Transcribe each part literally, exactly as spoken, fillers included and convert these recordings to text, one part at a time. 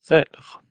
خیلی خوب.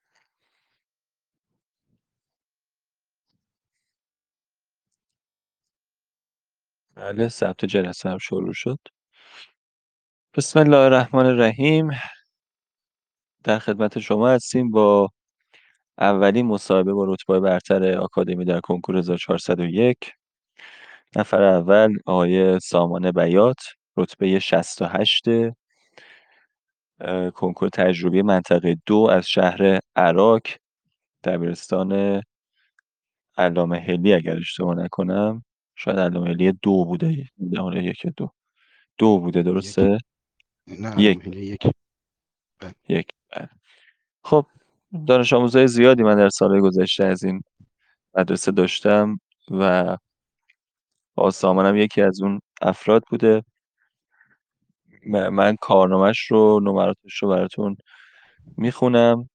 بله، ثبت جلسه هم شروع شد. بسم الله الرحمن الرحیم. در خدمت شما هستیم با اولین مصاحبه با رتبه برتر آکادمی در کنکور هزار و چهارصد و یک. نفر اول آقای سامان بیات، رتبه شصت و هشت اه، کنکور تجربی منطقه دو از شهر عراق، دبیرستان علامه حلی اگر اشتباه نکنم. شاید علامه حلی دو بوده، آره یک دو دو بوده، یک درسته؟ نه یک علامه یک بله. یک بله. خب، دانش آموزای زیادی من در سالهای گذشته از این مدرسه داشتم و آسامانم یکی از اون افراد بوده. م- من کارنامه‌ش رو، نمراتش رو براتون میخونم.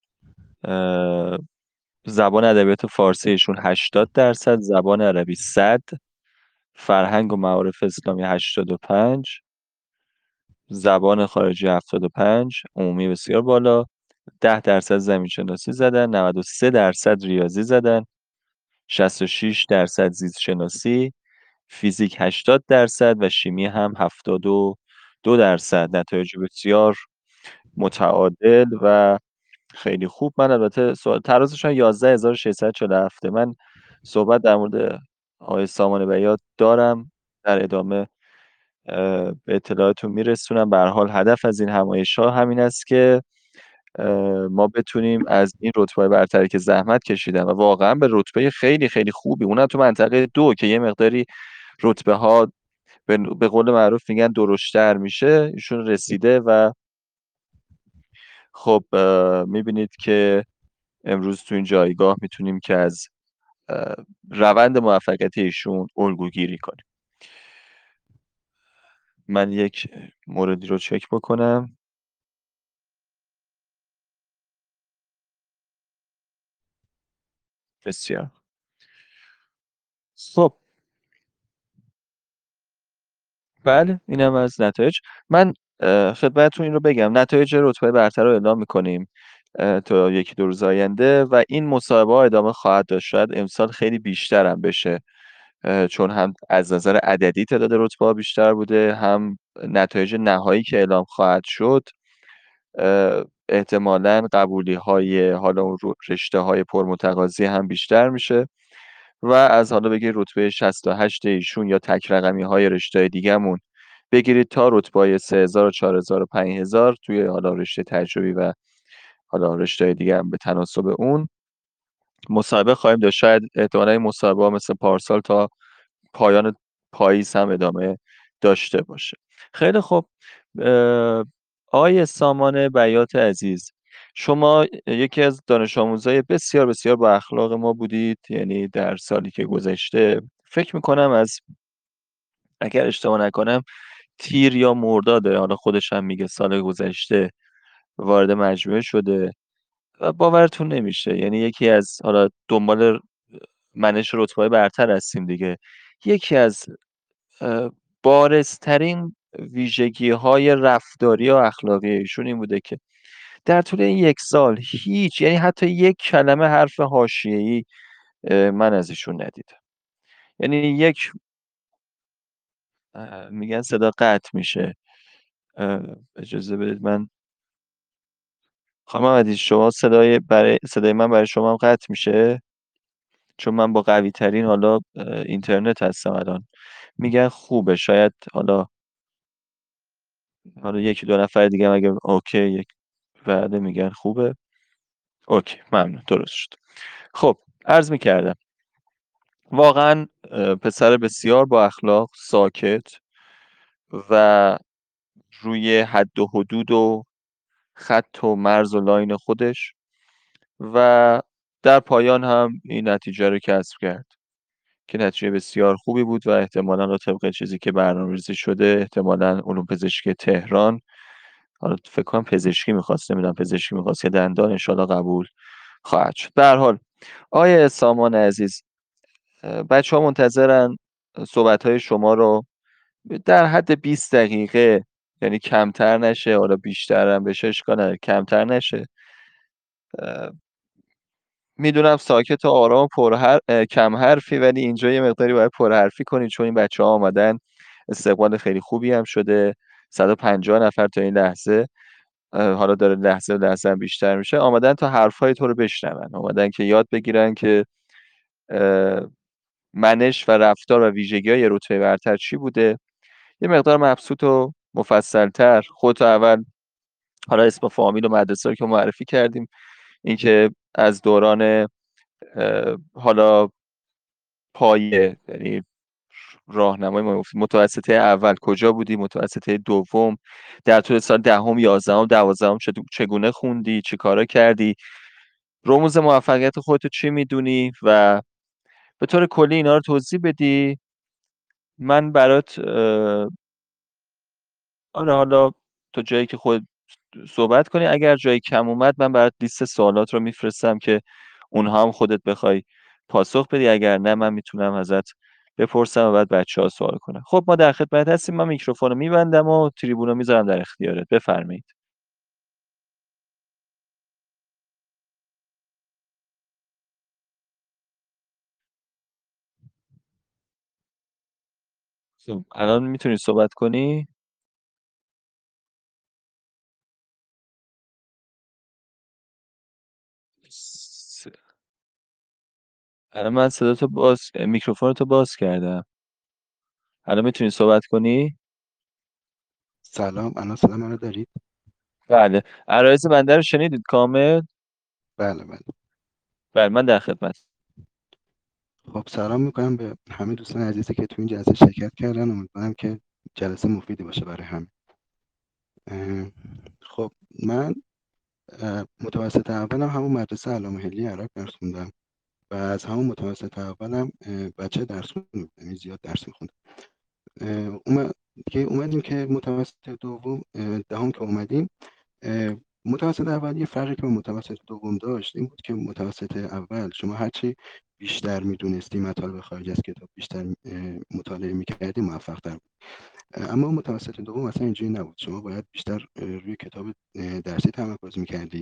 زبان ادبیات فارسی ایشون هشتاد درصد، زبان عربی صد، فرهنگ و معارف اسلامی هشتاد و پنج، زبان خارجی هفتاد و پنج، عمومی بسیار بالا، ده درصد زمین شناسی زدن، نود و سه درصد ریاضی زدن، شصت و شش درصد زیست شناسی، فیزیک هشتاد درصد و شیمی هم هفتاد و دو درصد. نتایج بسیار متعادل و خیلی خوب. من البته سوال ترازشان یازده هزار و ششصد و چهل و هفت. من صحبت در مورد آقای سامان بیات دارم، در ادامه اه، به اطلاعاتون میرسونم. به هر حال هدف از این همایش ها همین است که اه، ما بتونیم از این رتبه برتری که زحمت کشیدن و واقعا به رتبه خیلی خیلی خوبی، اونم تو منطقه دو که یه مقداری رتبه ها به به قول معروف میگن درشتر میشه، ایشون رسیده و خب میبینید که امروز تو این جایگاه میتونیم که از اه، روند موفقیت ایشون الگو گیری کنیم. من یک موردی رو چک بکنم. بسیار خب، بله اینم از نتایج. من اه، خدمتتون این رو بگم، نتایج رتبه برتر رو اعلام میکنیم تا یکی دو روز آینده و این مصاحبه ها ادامه خواهد داشت. شاید امسال خیلی بیشتر هم بشه، اه، چون هم از نظر عددی تعداد رتبه ها بیشتر بوده، هم نتایج نهایی که اعلام خواهد شد اه، احتمالاً قبولی های حالا اون رو- رشته های پرمتقاضی هم بیشتر میشه و از حالا بگید رتبه شصت و هشت ایشون یا تک رقمی های رشته دیگه‌مون بگیرید تا رتبه سه هزار و چهار هزار و پنج هزار توی حالا رشته تجربی و حالا رشته دیگه هم به تناسب اون مصاحبه خواهیم داشت. شاید احتمالاً این مصاحبه ها مثل پارسال تا پایان پاییز هم ادامه داشته باشه. خیلی خوب. اه، آقای سامان بیات عزیز، شما یکی از دانش آموزای بسیار بسیار با اخلاق ما بودید، یعنی در سالی که گذشته فکر میکنم از، اگر اشتباه نکنم، تیر یا مرداد، حالا خودش هم میگه سال گذشته وارد مجموعه شده و باورتون نمیشه، یعنی یکی از، حالا دنبال منش رتبه برتر هستیم دیگه، یکی از اه، بارزترین ویژگی های رفتاری و اخلاقی ایشون این بوده که در طول این یک سال هیچ، یعنی حتی یک کلمه حرف حاشیه‌ای اه، من از ایشون ندیدم. یعنی یک اه، میگن صدا قطع میشه. اه، اجازه بدید من، خانم محمدی شما صدای برای صدای من برای شما هم قطع میشه؟ چون من با قوی ترین حالا اه، اینترنت هستم الان. میگن خوبه، شاید حالا حالا یکی دو نفر دیگه هم اگه اوکی یک وعده میگن خوبه. اوکی، ممنون، درست شد. خب، عرض میکردم واقعا اه، پسر بسیار با اخلاق، ساکت و روی حد و حدود و خط و مرز و لاین خودش و در پایان هم این نتیجه رو کسب کرد که نتیجه بسیار خوبی بود و احتمالاً رو طبق چیزی که برنامه‌ریزی شده احتمالاً علوم پزشکی تهران، حالا فکر کنم پزشکی میخواست، نمیدونم پزشکی میخواست یا دندان، انشالله قبول خواهد شد. به هر حال آقای سامان عزیز، بچه ها منتظرن صحبت های شما رو در حد بیست دقیقه، یعنی کمتر نشه، حالا بیشتر هم بشه اشکال نداره، کمتر نشه، میدونم ساکت و آرام و پر هر... کم حرفی، ولی اینجا یه مقداری باید پر حرفی کنی، چون این بچه ها آمدن. استقبال خیلی خوبی هم شده. صد و پنجاه نفر تا این لحظه، حالا داره لحظه به لحظه هم بیشتر میشه، آمدن تا حرفهای تو رو بشنون، آمدن که یاد بگیرن که منش و رفتار و ویژگی های رتبه برتر چی بوده. یه مقدار مبسوط و مفصلتر خودتو اول، حالا اسم و فامیل و مدرسه رو که معرفی کردیم، اینکه از دوران حالا پایه، یعنی راهنمای ما، متوسطه اول کجا بودی، متوسطه دوم در طول سال دهم، یازدهم، دوازدهم چگونه خوندی، چی کارا کردی، رموز موفقیت خودتو چی میدونی و به طور کلی اینا رو توضیح بدی. من برات آره، حالا تو جایی که خود صحبت کنی، اگر جایی کم اومد من برات لیست سوالات رو میفرستم که اونها هم خودت بخوای پاسخ بدی، اگر نه من میتونم ازت بپرسم و بعد بچه ها سوال کنن. خب ما در خدمت هستیم. من میکروفون رو میبندم و تریبون رو میذارم در اختیارت. بفرمایید. خب الان میتونی صحبت کنی؟ س- الان من صدا تو باز میکروفون تو باز کردم. الان میتونی صحبت کنی؟ سلام، الان صدا منو دارید؟ بله. عرایز بنده رو شنیدید کامل؟ بله بله. بله، من در خدمت. خب سلام میکنم به همه دوستان عزیزی که تو این جلسه شرکت کردن. امیدوارم که جلسه مفیدی باشه برای هم. خب من اه، متوسط اولم همون مدرسه علامه حلی عراق درس خوندم و از همون متوسط اولم اه، بچه درس خوندم، یعنی زیاد درس میخوندم. اومد که اومدیم که متوسط دوم اه، دهم که اومدیم، اه، متوسط اول یه فرقی که با متوسط دوم داشت این بود که متوسط اول شما هرچی بیشتر میدونستی مطالب خارج از کتاب، بیشتر اه، مطالعه میکردی، موفق‌تر بود. اما متوسط دوم اصلا اینجوری نبود. شما باید بیشتر اه، روی کتاب اه، درسی تمرکز میکردی،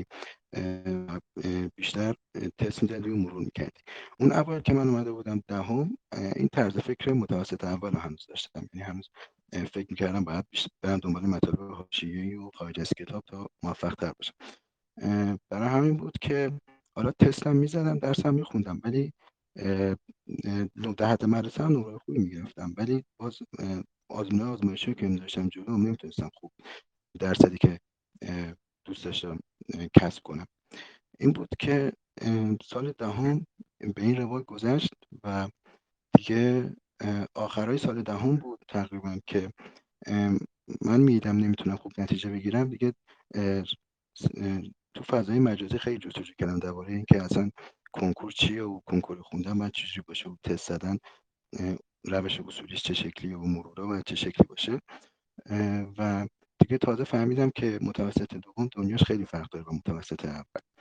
بیشتر اه، تست میزدی و مرور میکردی. اون اول که من اومده بودم دهم، اه، این طرز فکر متوسط اول رو هنوز داشتم، یعنی هنوز اه، فکر میکردم باید بیشتر برم دنبال مطالب حاشیه‌ای و خارج از کتاب تا موفق تر باشم. اه، برای همین بود که حالا تستم میزدم، درسم میخوندم، ولی اه، اه، در حد مدرسه هم نمره خوبی میگرفتم، ولی باز اه، آزمون آزمایشی که می‌داشتم جلو نمیتونستم خوب درصدی که اه، دوست داشتم اه، کسب کنم. این بود که اه، سال دهم به این روال گذشت و دیگه اه، آخرای سال دهم بود تقریبا که ام، من میدم نمیتونم خوب نتیجه بگیرم دیگه. اه، س- اه، تو فضای مجازی خیلی جستجو کردم درباره اینکه اصلا کنکور چیه و کنکور خوندن باید چجوری باشه و تست زدن اه، روش اصولیش چه شکلیه و مرورا باید چه شکلی باشه. اه، و دیگه تازه فهمیدم که متوسط دوم دنیاش خیلی فرق داره با متوسط اول.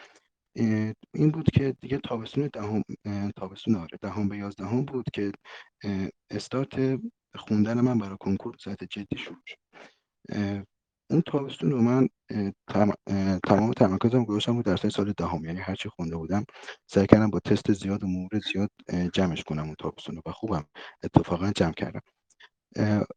اه، این بود که دیگه تابستون دهم، اه، تابستون آره دهم به یازدهم بود که اه، استارت خوندن من برای کنکور به صورت جدی شروع شد. اه، اون تابستون رو من اه، تم- اه، تمام تمرکزم گذاشتم بود درسای سال دهم، یعنی هرچی خونده بودم سعی کردم با تست زیاد و مرور زیاد اه، جمعش کنم اون تابستون رو و خوبم اتفاقا جمع کردم. اه،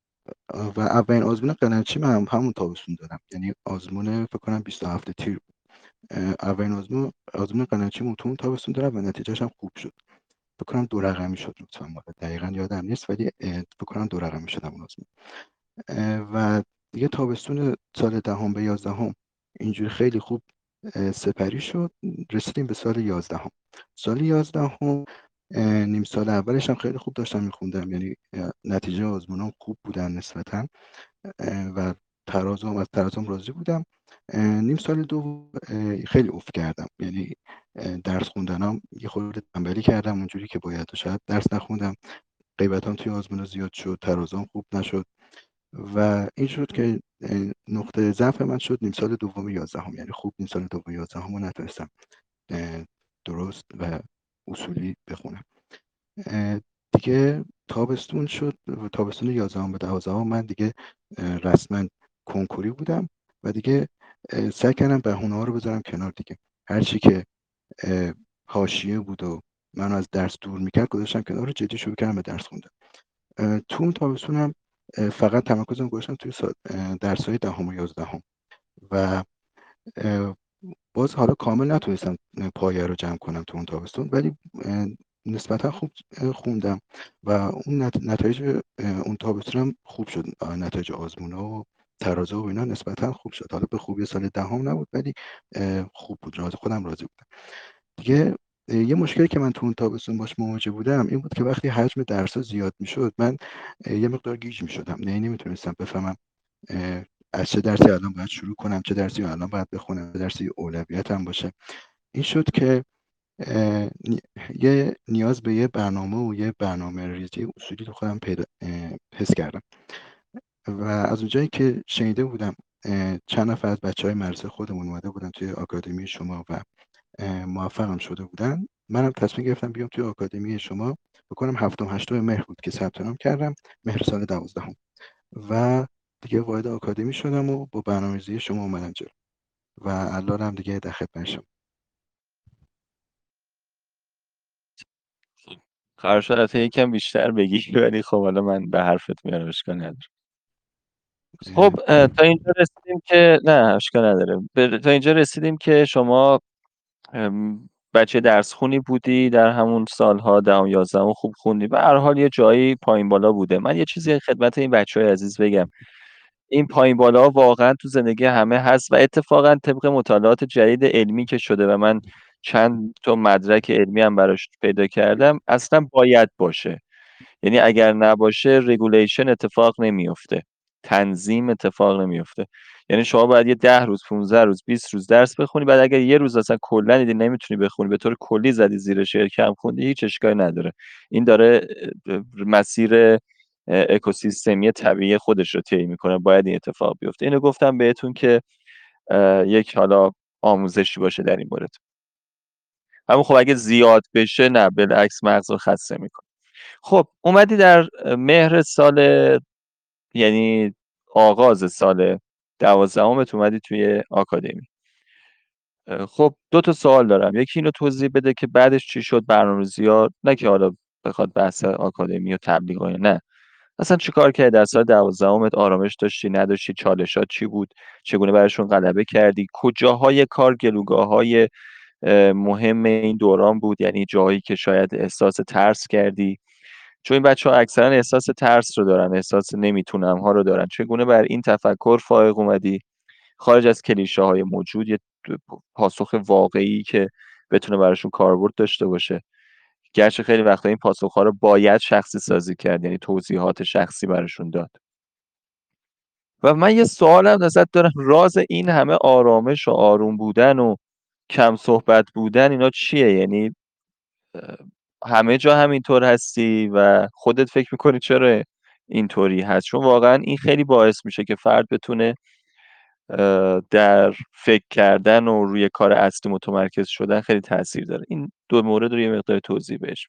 و اولین آزمون قنچی من هم همون تابستون دادم، یعنی آزمون فکر کنم بیست و هفت تیر بود. اه، اولین آزمون آزمون قنچی تو اون تابستون دادم و نتیجهش هم خوب شد. فکر کنم دو رقمی شد لطفا، دقیقا یادم نیست، ولی اه، فکر کنم دو رقمی شدم اون آزمون. اه، و دیگه تابستون سال دهم به یازدهم اینجوری خیلی خوب اه، سپری شد. رسیدیم به سال یازدهم. سال یازدهم اه، نیم سال اولش هم خیلی خوب داشتم میخوندم، یعنی اه، نتیجه آزمونام خوب بودن نسبتا اه، و ترازم از ترازم راضی بودم. اه، نیم سال دوم اه، خیلی افت کردم، یعنی اه، درس خوندنم یه خورده تنبلی کردم اونجوری که باید و شاید درس نخوندم. غیبتام توی آزمون زیاد شد، ترازم خوب نشد و این شد که اه، نقطه ضعف من شد نیم سال دوم یازدهم، یعنی خوب نیم سال دوم یازدهم رو نتونستم اه، درست و اصولی بخونم. اه، دیگه تابستون شد و تابستون یازدهم به دوازدهم من دیگه اه، رسما کنکوری بودم و دیگه اه، سعی کردم بهونه ها رو بذارم کنار دیگه. هر چی که حاشیه بود و منو از درس دور میکرد گذاشتم کنار، جدی شروع کردم به درس خوندن. تو اون تابستون هم فقط تمرکزم گذاشتم توی درس‌های دهم و یازدهم و باز حالا کامل نتونستم پایه رو جمع کنم تو اون تابستون، ولی نسبتا خوب خوندم و اون نتایج اون تابستون هم خوب شد. نتایج آزمونا و ترازو و اینا نسبتا خوب شد. حالا به خوبی سال دهم نبود ولی خوب بود، راضی خودم راضی بودم. دیگه یه مشکلی که من تو اون تابستون باش مواجه بودم این بود که وقتی حجم درس‌ها زیاد میشد من یه مقدار گیج میشدم، نه نمیتونستم بفهمم از چه درسی الان باید شروع کنم، چه درسی الان باید بخونم، چه درسی اولویتم باشه. این شد که یه نیاز به یه برنامه و یه برنامه ریزی اصولی تو خودم پیدا حس کردم و از اونجایی که شنیده بودم چند نفر از بچهای مدرسه خودمون اومده بودن توی آکادمی شما و موفقم شده بودن، منم تصمیم گرفتم بیام توی آکادمی شما بکنم. هفتم هشتم مهر بود که ثبت نام کردم، مهر سال دوازدهم، و دیگه وارد آکادمی شدم و با برنامه‌ریزی شما اومدم جلو و الانم دیگه در خدمتشم. قرار شد حتی یکم بیشتر بگی ولی خب حالا من به حرفت میارم، اشکال نداره. خب تا اینجا رسیدیم که نه اشکال نداره ب... تا اینجا رسیدیم که شما بچه درس خونی بودی در همون سالها دهم یازدهم خوب خوندی، به هر حال یه جایی پایین بالا بوده. من یه چیزی خدمت این بچهای عزیز بگم، این پایین بالا واقعا تو زندگی همه هست و اتفاقا طبق مطالعات جدید علمی که شده و من چند تا مدرک علمی هم براش پیدا کردم، اصلا باید باشه. یعنی اگر نباشه رگولیشن اتفاق نمیفته، تنظیم اتفاق نمیفته. یعنی شما باید یه ده روز پونزده روز بیست روز درس بخونی، بعد اگر یه روز اصلا کلا دیدی نمیتونی بخونی، به طور کلی زدی زیر شعر کم خوندی، هیچ اشکالی نداره. این داره مسیر اکوسیستمی طبیعی خودش رو طی میکنه، باید این اتفاق بیفته. اینو گفتم بهتون که یک حالا آموزشی باشه در این مورد. اما خب اگه زیاد بشه نه، بالعکس مغز رو خسته میکنه. خب اومدی در مهر سال، یعنی آغاز سال دوازدهمت اومدی توی آکادمی. خب دو تا سوال دارم، یکی اینو توضیح بده که بعدش چی شد برنامه‌ریزی‌ها، نه که حالا بخواد بحث آکادمی و تبلیغ و نه، اصلا چی کار کردی در سال دوازدهمت؟ آرامش داشتی نداشتی؟ چالشات چی بود؟ چگونه براشون غلبه کردی؟ کجاهای کار گلوگاه‌های مهم این دوران بود، یعنی جایی که شاید احساس ترس کردی؟ چون این بچه ها اکثرا احساس ترس رو دارن، احساس نمیتونم ها رو دارن. چگونه بر این تفکر فائق اومدی، خارج از کلیشه های موجود، یه پاسخ واقعی که بتونه براشون کاربرد داشته باشه؟ گرچه خیلی وقتا این پاسخ ها رو باید شخصی سازی کرد، یعنی توضیحات شخصی براشون داد. و من یه سوالم ازت دارم، راز این همه آرامش و آروم بودن و کم صحبت بودن اینا چیه؟ یعنی همه جا همینطور هستی و خودت فکر میکنی چرا اینطوری هست؟ چون واقعا این خیلی باعث میشه که فرد بتونه در فکر کردن و روی کار اصلی متمرکز شدن خیلی تاثیر داره. این دو مورد رو یه مقدار توضیح بهش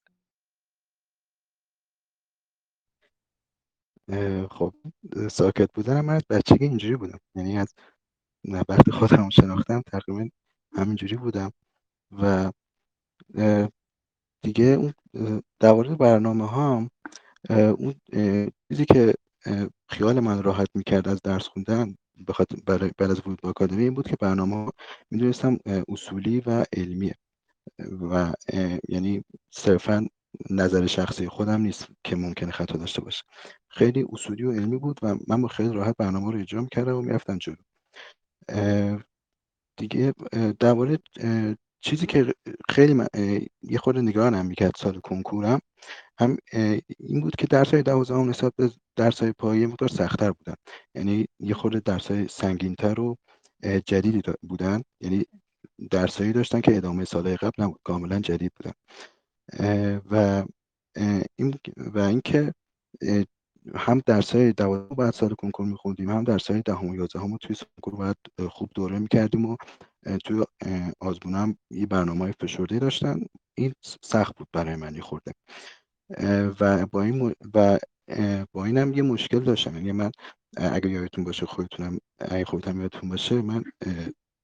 اه، خب ساکت بودن من از بچگی اینجوری بودم، یعنی از وقتی خودم شناختم تقریبا همینجوری بودم و اه، دیگه اون اه، در مورد برنامه ها، اون اه، چیزی که اه، خیال من راحت میکرد از درس خوندن بخاطر برای بعد از ورود به آکادمی این بود که برنامه ها میدونستم اصولی و علمیه و اه، یعنی صرفا نظر شخصی خودم نیست که ممکنه خطا داشته باشه، خیلی اصولی و علمی بود و من با خیلی راحت برنامه رو اجرا می‌کردم و میرفتم جلو. اه، دیگه اه، در مورد اه، چیزی که خیلی من اه، یه خورده نگرانم میکرد سال کنکورم هم اه، این بود که درس های دوازدهم نسبت به درس های پایه یه مقدار سخت‌تر بودن، یعنی یه خورده درس های سنگین‌تر و اه، جدیدی دا- بودن، یعنی درسایی داشتن که ادامه سالهای قبل نبود، کاملا جدید بودن. اه، و اه، این و اینکه اه، هم درس‌های دوازدهم بعد سال کنکور می‌خوندیم، هم درس‌های دهم و یازدهم رو توی سال کنکور باید اه، خوب دوره می‌کردیم و اه، توی اه، آزمون هم یه برنامه‌های فشرده داشتن. این سخت بود برای من یه خورده اه، و با این م- و اه، با اینم یه مشکل داشتم، یعنی من اه، اگه یادتون باشه خودتونم اگه خودتون یادتون باشه من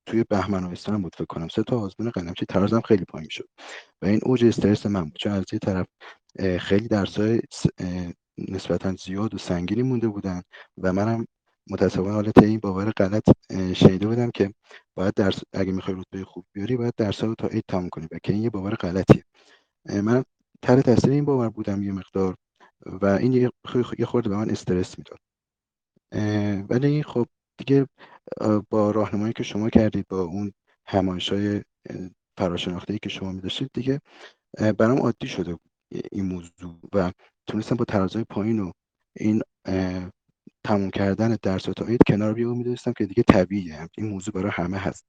توی بهمن و اسفند بود فکر کنم، سه تا آزمون قلمچی ترازم خیلی پایین شد و این اوج استرس من بود، چون از یه طرف خیلی درس‌های نسبتا زیاد و سنگینی مونده بودن و منم متأسفانه حالت این باور غلط شنیده بودم که باید درس اگه میخوای رتبه خوب بیاری باید درس‌ها رو تا عید تموم کنی و که این یه باور غلطیه. من تحت تاثیر این باور بودم یه مقدار و این یه یه خورده به من استرس میداد. ولی خب دیگه با راهنمایی که شما کردید، با اون همایش‌های فراشناخته‌ای که شما می‌داشتید، دیگه برام عادی شده بود این موضوع و تونستم با ترازهای پایین و این تموم کردن درس تا عید کنار بیام و می‌دونستم که دیگه طبیعیه، این موضوع برای همه هست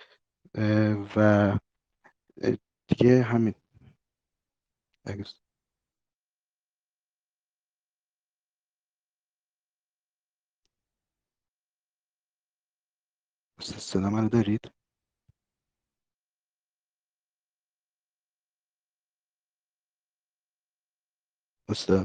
و دیگه همین. اگه صدا منو دارید؟ استاد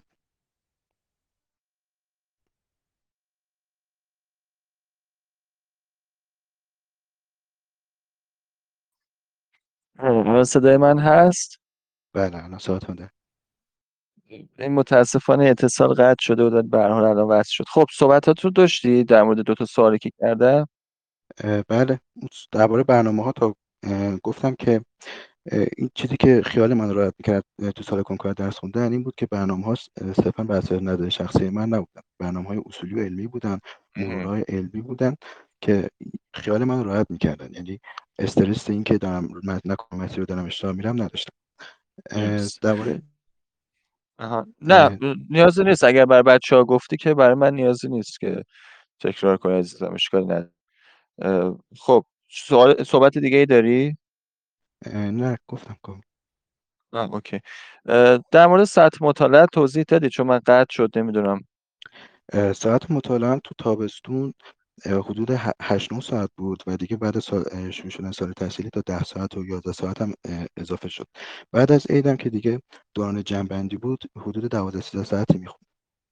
الان صدای من هست؟ بله الان صحبتون ده. این متاسفانه اتصال قطع شده بود، به هر حال الان وصل شد. خب صحبتات رو داشتی در مورد دو تا سوالی که کردم؟ بله درباره برنامه ها تا گفتم که این چیزی که خیال من راحت میکرد تو سال کنکور درس خوندن این بود که برنامه ها صرفا بر اساس نظر شخصی من نبودن، برنامه های اصولی و علمی بودن، موضوع های علمی بودن که خیال من راحت میکردن، یعنی استرس این که دارم نکنم مسیر رو دارم اشتباه میرم نداشتم. مرسی. درباره آها. نه نیازی نیست، اگر بر بچه ها گفتی که برای من نیازی نیست که تکرار کنی عزیزم، اشکالی نداره. خب سوال صحبت دیگه ای داری؟ نه گفتم گفتم آه اوکی. در مورد ساعت مطالعه توضیح دادی چون من قطع شد نمیدونم. ساعت مطالعه تو تابستون حدود هشت نه ساعت بود و دیگه بعد سال شروع شدن سال تحصیلی تا ده ساعت و یازده ساعت هم اضافه شد. بعد از عیدم که دیگه دوران جنبندی بود حدود دوازده سیزده ساعتی میخوند.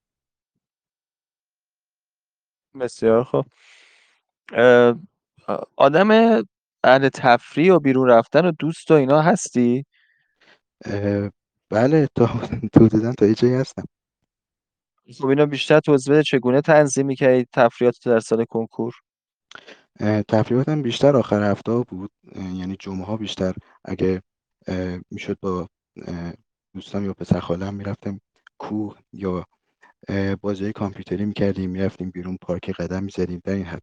بسیار خوب. آدم اهل تفریح و بیرون رفتن و دوست و اینا هستی؟ بله تا حدودا تا یه جایی هستم. خب اینا بیشتر توضیح بده، چگونه تنظیم می‌کردی تفریحات در سال کنکور؟ تفریحاتم بیشتر آخر هفته ها بود، یعنی جمعه ها بیشتر اگه میشد با دوستام یا پسر خاله‌ام میرفتم کوه یا بازی کامپیوتری میکردیم، میرفتیم بیرون پارک قدم میزدیم در این حد.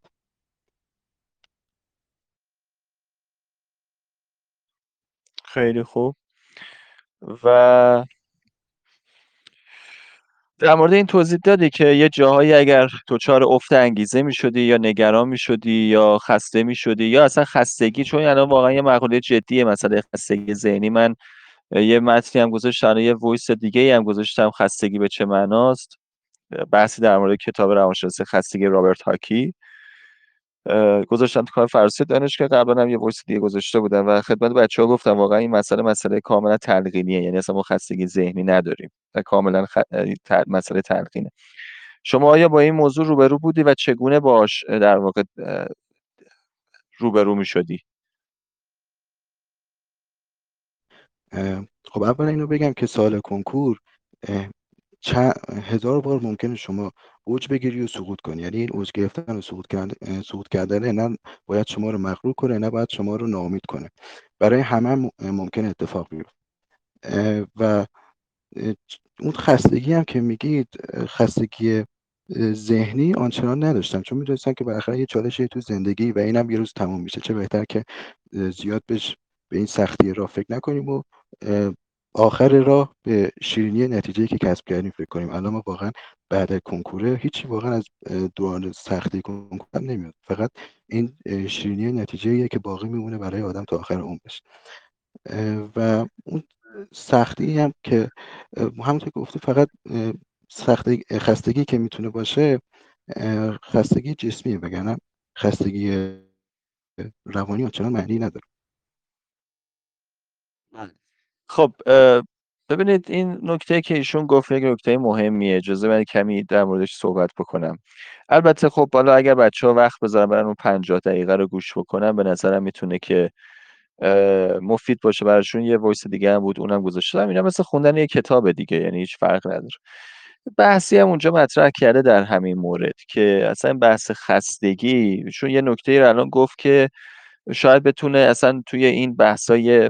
خیلی خوب. و در مورد این توضیح دادی که یه جاهایی اگر دچار افت انگیزه میشدی یا نگران میشدی یا خسته میشدی یا اصلا خستگی، چون الان واقعا یه مقوله جدیه مثلا خستگی ذهنی. من یه متنی هم گذاشتم، یه وایس دیگه هم گذاشتم، خستگی به چه معناست، بحثی در مورد کتاب روانشناسی خستگی رابرت هاکی گذاشتم تو کار فرانسه دانشگاه. قبلا هم یه وایس دیگه گذاشته بودم و خدمت بچه‌ها گفتم واقعا این مسئله مسئله کاملا تلقینیه، یعنی اصلا ما خستگی ذهنی نداریم و کاملا خ... تل... مسئله تلقینه. شما آیا با این موضوع روبرو بودی و چگونه باش در واقع روبرو می‌شدی؟ خب اولا اینو بگم که سال کنکور چند هزار بار ممکنه شما اوج بگیری و سقوط کنی، یعنی این اوج گرفتن و سقوط کردن سقوط کردن نه باید شما رو مغرور کنه نه باید شما رو ناامید کنه، برای همه ممکنه اتفاق بیفته. و اون خستگی هم که میگید خستگی ذهنی آنچنان نداشتم، چون میدونستم که بالاخره یه چالشی تو زندگی و اینم یه روز تموم میشه، چه بهتر که زیاد بهش به این سختی راه فکر نکنیم و آخر راه به شیرینی نتیجه‌ای که کسب کردیم فکر کنیم. الان ما واقعا بعد کنکوره هیچی واقعا از دوران سختی کنکور نمیاد، فقط این شیرینی نتیجه‌ایه که باقی میمونه برای آدم تا آخر عمرش. و اون سختی هم که همونطور که گفتی فقط سختی خستگی که میتونه باشه خستگی جسمیه، وگرنه خستگی روانی آنچنان معنی نداره. خب ببینید این نکته که ایشون گفت یک نکته مهمیه، اجازه من کمی در موردش صحبت بکنم. البته خب حالا اگر بچه‌ها وقت بذارن برن اون پنجاه دقیقه رو گوش بکنن، به نظرم میتونه که اه، مفید باشه براشون. یه وایس دیگه هم بود اونم گذاشتم، اینا مثل خوندن یه کتاب دیگه، یعنی هیچ فرق نداره. بحثی هم اونجا مطرح کرده در همین مورد که اصلا بحث خستگی، چون یه نکته رو الان گفت که شاید بتونه اصلا توی این بحثای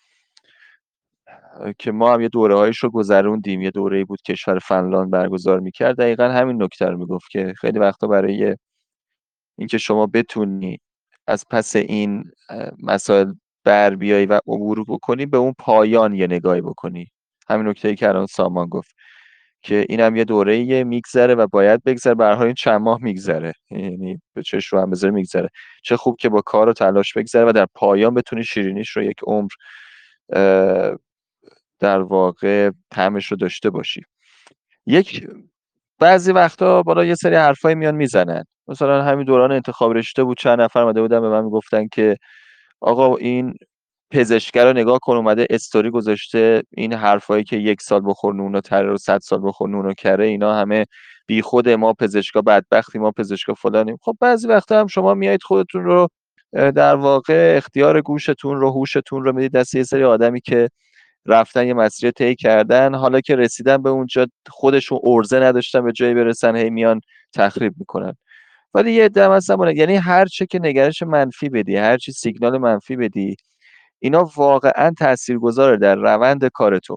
که ما هم یه دوره هایش رو گذروندیم، یه دوره بود کشور فنلاند برگزار میکرد، دقیقا همین نکته رو میگفت که خیلی وقتا برای اینکه شما بتونی از پس این اه، مسائل بر بیایی و عبور بکنی، به اون پایان یه نگاهی بکنی. همین نکته‌ای که الان سامان گفت که اینم یه دوره میگذره و باید بگذره، به هر حال این چند ماه میگذره، یعنی به چش رو هم بذاره میگذره. چه خوب که با کار و تلاش بگذره و در پایان بتونی شیرینیش رو یک عمر اه، در واقع طعمش رو داشته باشی. یک بعضی وقتا بالا یه سری حرفایی میان میزنن، مثلا همین دوران انتخاب رشته بود، چند نفر اومده بودن به من میگفتن که آقا این پزشکر رو نگاه کن، اومده استوری گذاشته این حرفایی که یک سال بخور نون و تره رو صد سال بخور نون و کره، اینا همه بی خوده، ما پزشکا بدبختی، ما پزشکا فلانیم. خب بعضی وقتا هم شما میایید خودتون رو اه، در واقع اختیار گوشتون رو، هوشتون رو میدید دست یه سری آدمی که رفتن یه مسیر طی کردن، حالا که رسیدن به اونجا خودشون ارزه نداشتن به جایی برسن، هی میان تخریب میکنن. ولی یه عده هم هستن بونه. یعنی هر چه که نگرش منفی بدی، هر چی سیگنال منفی بدی، اینا واقعا تاثیرگذاره در روند کار تو.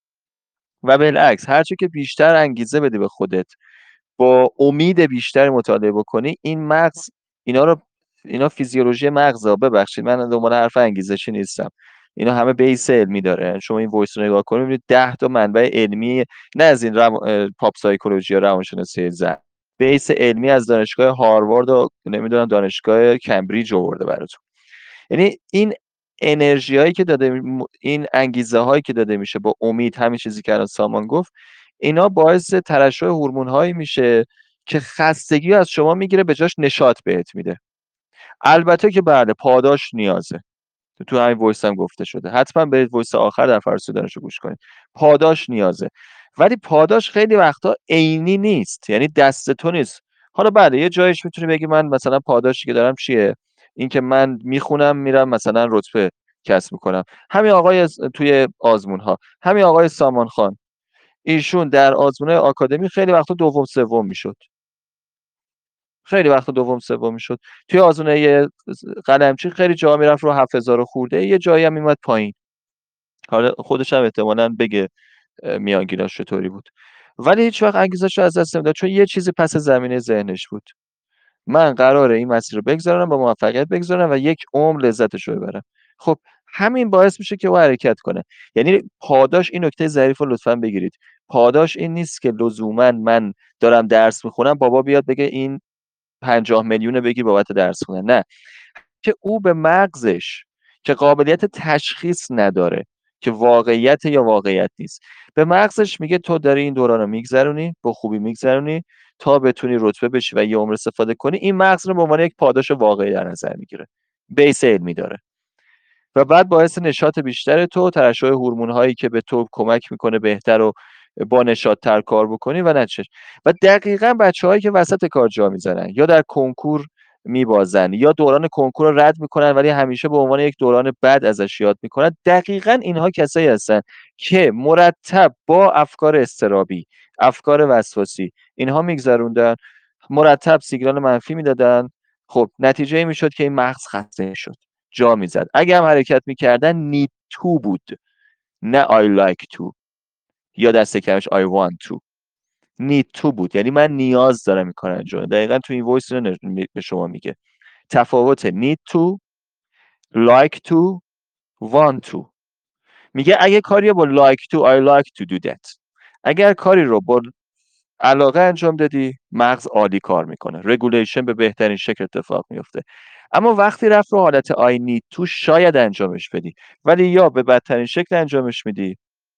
و بالعکس هر چه که بیشتر انگیزه بدی به خودت، با امید بیشتر مطالعه بکنی، این مغز اینا رو، اینا فیزیولوژی مغزه، ببخشید من دنبال حرف انگیزشی نیستم، اینا همه بیس علمی داره. شما این وایس رو نگاه کنید میبینید ده تا منبع علمی، نه از این رو... پاپ سایکولوژی یا روانشناسی زن، بیس علمی از دانشگاه هاروارد و نمیدونم دانشگاه کمبریج آورده براتون. یعنی این انرژی هایی که داده می- این انگیزه هایی که داده میشه با امید، همین چیزی که الان سامان گفت، اینا باعث ترشح هورمون هایی میشه که خستگی رو از شما میگیره، به جاش نشاط بهت میده. البته که بله پاداش نیازه، تو همین وایس هم گفته شده، حتما برید وایس آخر در فرسودنش رو گوش کنید. پاداش نیازه، ولی پاداش خیلی وقتا عینی نیست، یعنی دست تو نیست. حالا بله یه جایش میتونی بگی من مثلا پاداشی که دارم چیه، این که من میخونم میرم مثلا رتبه کسب میکنم. همین آقای از- توی آزمون ها، همین آقای سامان خان، ایشون در آزمون آکادمی خیلی وقتا دوم سوم میشد، خیلی وقت دوم سوم میشد. توی آزمون قلمچی خیلی جا میرفت رو هفت هزار خورده، یه جایی هم میمد پایین. حالا خودش هم احتمالاً بگه اه، میانگیناش چطوری بود. ولی هیچ وقت انگیزش رو از دست نمیداد، چون یه چیزی پس زمینه ذهنش بود: من قراره این مسیر رو بگذارم، با موفقیت بگذارم و یک عمر لذتش رو ببرم. خب همین باعث میشه که او حرکت کنه. یعنی پاداش، این نکته ظریف رو لطفا بگیرید، پاداش این نیست که لزوما من دارم درس میخونم بابا بیاد بگه این پنجاه میلیون بگیر بابت درس خوندن، نه، که او به مغزش که قابلیت تشخیص نداره که واقعیت یا واقعیت نیست، به مغزش میگه تو داری این دوران رو میگذرونی، با خوبی میگذرونی تا بتونی رتبه بشی و یه عمر استفاده کنی. این مغز رو به عنوان یک پاداش واقعی در نظر میگیره، بیس علمی داره. و بعد باعث نشاط بیشتر تو، ترشح هورمون هایی که به تو کمک میکنه بهتر و با نشاط تر کار بکنی و نتیجه. و دقیقا بچه هایی که وسط کار جا میزنن یا در کنکور میبازن یا دوران کنکور رو رد میکنن ولی همیشه به عنوان یک دوران بد ازش یاد میکنن، دقیقا اینها کسایی هستن که مرتب با افکار استرابی، افکار وسواسی اینها میگذروندن، مرتب سیگنال منفی میدادن. خب نتیجه این میشد که این مغز خسته شد، جا میزد. اگه هم حرکت میکردن need to بود، نه I like to یا دست کمش I want to. need to بود، یعنی من نیاز دارم این کار انجام. دقیقا تو این وایس رو به شما میگه تفاوت need to، like to، want to. میگه اگه کاری رو با like to I like to do that، اگر کاری رو با علاقه انجام دادی، مغز عالی کار میکنه، رگولیشن به بهترین شکل اتفاق میفته. اما وقتی رفت رو حالت I need to شاید انجامش بدی، ولی یا به بدترین شکل انجامش میدی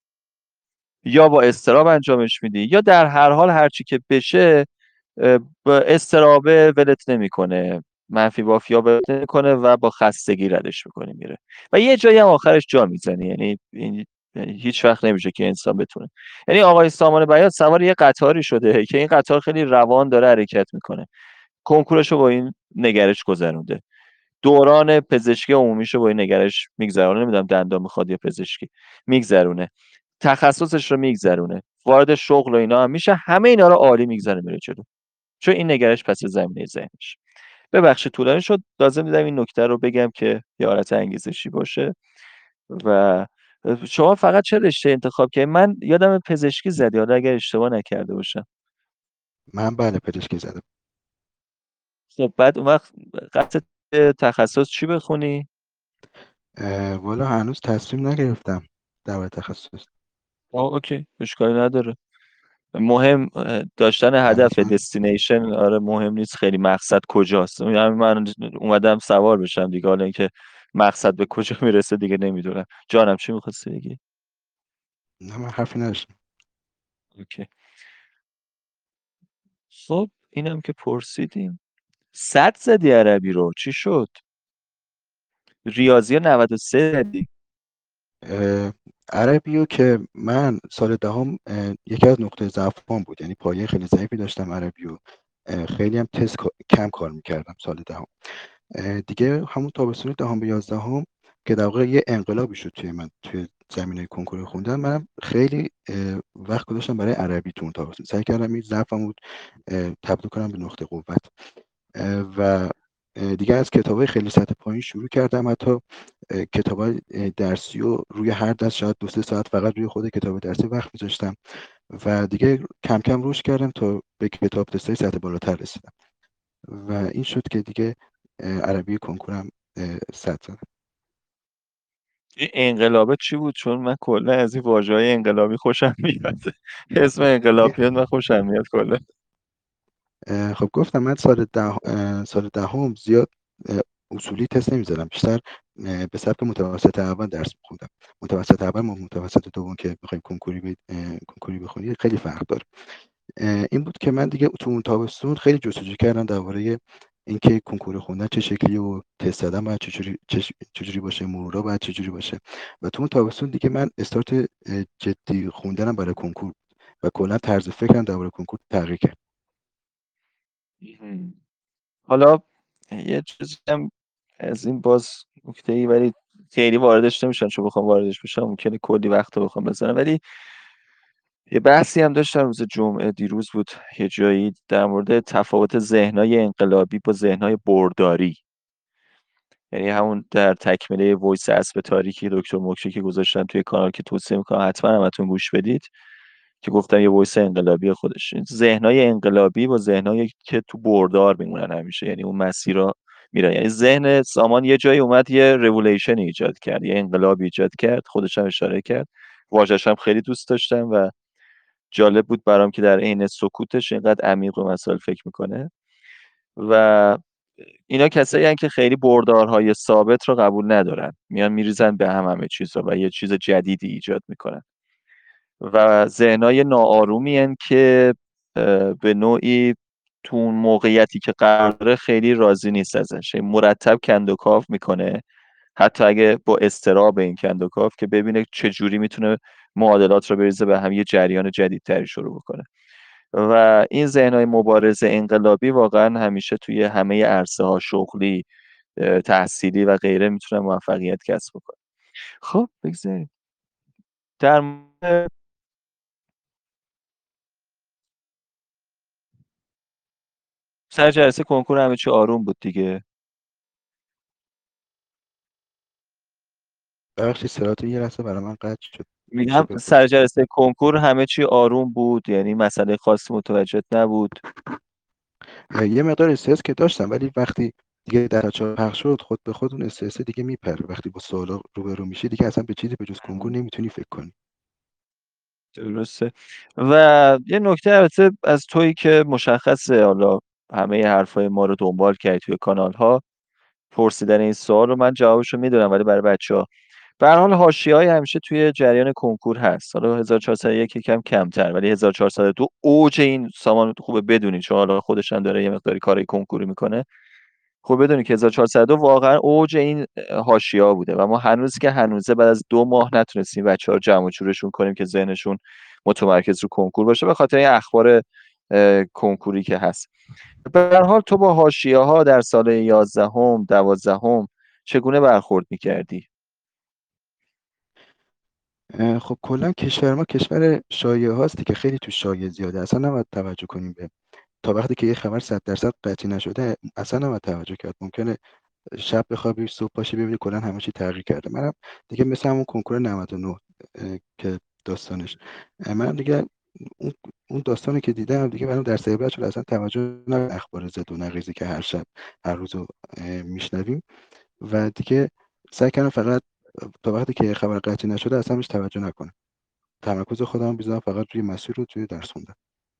یا با استراب انجامش میدی، یا در هر حال هرچی که بشه با استرابه ولت نمیکنه، منفی بافیا ولت نمیکنه و با خستگی ردش میکنی میره و یه جایی هم آخرش جا میزنی. یعنی این یعنی هیچ وقت نمیشه که انسان بتونه. یعنی آقای سامان بیات سوار یه قطاری شده که این قطار خیلی روان داره حرکت میکنه. کنکورش رو با این نگرش گذرونده. دوران پزشکی عمومیشو با این نگرش میگذرونه، نمیدونم دندان میخواد یا پزشکی، میگذرونه. تخصصش رو میگذرونه. وارد شغل و اینا هم میشه، همه اینا رو عالی میگذره میره جلو. چون این نگرش پس زمینه ذهنش. ببخشید طولانی شد، لازم دیدم این نکته رو بگم که یه حالت انگیزشی باشه. و شما فقط چه رشته انتخاب کردید؟ من یادم پزشکی زدی، حالا اگر اشتباه نکرده باشم. من بله پزشکی زدم. خب بعد اون وقت قصد تخصص چی بخونی؟ اه، والا هنوز تصمیم نگرفتم در تخصص. آه اوکی، اشکالی نداره. مهم اه، داشتن هدف حتما. دستینیشن، آره مهم نیست خیلی مقصد کجاست. یعنی من اومدم سوار بشم دیگه، حالا اینکه مقصد به کجا میرسه دیگه نمیدونم. جانم چی میخواستی بگی؟ نه من حرفی نداشتم. اوکی. خب اینم که پرسیدیم. صد زدی عربی رو، چی شد؟ ریاضی نود و سه زدی. اه، عربیو که من سال دهم اه، یکی از نقطه ضعفم بود، یعنی پایه خیلی ضعیفی داشتم عربیو. اه، خیلی هم تست کا- کم کار میکردم سال دهم. اه، دیگه همون تابستون دهم به یازدهم که در واقع یه انقلابی شد توی من توی زمینه کنکور خوندن. منم خیلی اه، وقت گذاشتم برای عربی تو اون تابستون، سعی کردم این ضعفم رو اه، تبدیل کنم به نقطه قوت. اه، و اه، دیگه از کتابای خیلی سطح پایین شروع کردم. حتی کتابای درسی و روی هر دست شاید دو سه ساعت فقط روی خود کتاب درسی وقت میذاشتم و دیگه کم کم رشد کردم تا به کتاب تستای سطح بالاتر رسیدم و این شد که دیگه اه، عربی کنکورم اه، صد زدم. این انقلابه چی بود؟ چون من کلا از این واژه‌های انقلابی خوشم میاد. اسم انقلاب یه میاد من خوشم میاد کلا. اه، خب گفتم من سال ده اه، سال دهم زیاد اه، اصولی تست نمیزدم، بیشتر اه، به سبک متوسط اول درس میخوندم. متوسط اول و متوسط دوم که بخوایم کنکوری بید- اه، کنکوری بخونی خیلی فرق داره. اه، این بود که من دیگه تو اون تابستون خیلی جستجو کردم درباره اینکه کنکور خوندن چه شکلی و تست دادن باید چجوری چش- چجوری باشه، مرورا باید چجوری باشه. و تو اون تابستون دیگه من استارت اه، جدی خوندنم برای کنکور بود و کلا طرز فکرم درباره کنکور تغییر کرد. مهم. حالا یه چیزی هم از این باز نکته ای، ولی خیلی واردش نمیشن، چون بخوام واردش بشم ممکنه کلی وقت رو بخوام بزنم. ولی یه بحثی هم داشتم روز جمعه، دیروز بود یه جایی، در مورد تفاوت ذهنهای انقلابی با ذهنهای برداری. یعنی همون در تکمله وایس اسب تاریکی دکتر مکشی که گذاشتن توی کانال که توصیه میکنم حتما همتون گوش بدید، که گفتم یه وایس انقلابی خودش. ذهنهای انقلابی با ذهنهایی که تو بردار میمونن همیشه، یعنی اون مسیرها میرن. یعنی ذهن سامان یه جایی اومد یه رولوشن ایجاد کرد، یه انقلاب ایجاد کرد، خودش هم اشاره کرد. واژه‌ش هم خیلی دوست داشتم و جالب بود برام که در عین سکوتش اینقدر عمیق به مسائل فکر میکنه. و اینا کسایی هستن که خیلی بردارهای ثابت رو قبول ندارن، میان میریزن به هم همه چیزا و یه چیز جدیدی ایجاد میکنن. و ذهنای ناآرومی هن که اه، به نوعی تو اون موقعیتی که قرار داره خیلی راضی نیست ازش، یعنی مرتب کندوکاو میکنه، حتی اگه با اضطراب این کندوکاو، که ببینه چه جوری میتونه معادلات رو بریزه به هم، یه جریان جدیدتری شروع بکنه. و این ذهنهای مبارز انقلابی واقعا همیشه توی همه عرصه ها، شغلی، اه، تحصیلی و غیره، میتونن موفقیت کسب بکنن. خب بگذاریم در مورد سر جلسه کنکور همه چی آروم بود دیگه. ببخشید صداتون یه لحظه برای من قطع شد، میشه میگم سر بپرسید؟ جلسه کنکور همه چی آروم بود، یعنی مسئله خاصی متوجهت نبود. اه، یه مقدار استرس که داشتم، ولی وقتی دیگه در بچه‌ها پخش شد خود به خود اون استرس دیگه میپره. وقتی با سوالا روبرو میشی دیگه اصلا به چیزی به جز کنکور نمیتونی فکر کنی. درسته. و یه نکته البته از تویی که مشخصه، حالا همه حرفای ما رو دنبال کردی توی کانال ها، پرسیدن این سوال رو من جوابشو میدونم، ولی برای بچه ها به هر حال حاشیه‌ای همیشه توی جریان کنکور هست. حالا هزار و چهارصد و یک یکم کمتر، ولی هزار و چهارصد و دو اوج این سامان خوبه بدونی، چون حالا خودش هم داره یه مقداری کارهای کنکوری میکنه. خب بدونی که هزار و چهارصد و دو واقعا اوج این حاشیه‌ها بوده و ما هنوز که هنوزه بعد از دو ماه نتونستیم بچه‌ها رو جمع و جورشون کنیم که ذهنشون متمرکز رو کنکور باشه به خاطر این اخبار اه، کنکوری که هست. به هر حال تو با حاشیه‌ها در سال یازدهم دوازدهم چگونه برخورد می‌کردی؟ اه، خب کلا کشور ما کشور شایعه هاستی که خیلی تو شایعه زیاده، اصلا نباید توجه کنیم به، تا وقتی که یه خبر صد درصد قطعی نشده اصلا نباید توجه کرد. ممکنه شب بخوابی صبح پاشی ببینی کلا همه چی تغییر کرده. منم دیگه مثل همون کنکور نود و نه اه، که داستانش اه، منم دیگه اون اون داستانی که دیدم دیگه برام در عبرت شد، اصلا توجه نه به اخبار زد و نقیضی که هر شب هر روز رو اه، میشنویم. و دیگه سعی کردم فقط تا وقتی که خبر قطعی نشده اصلا بهش توجه نکنم، تمرکز خودم بذارم فقط روی مسیر و توی درس خوندن.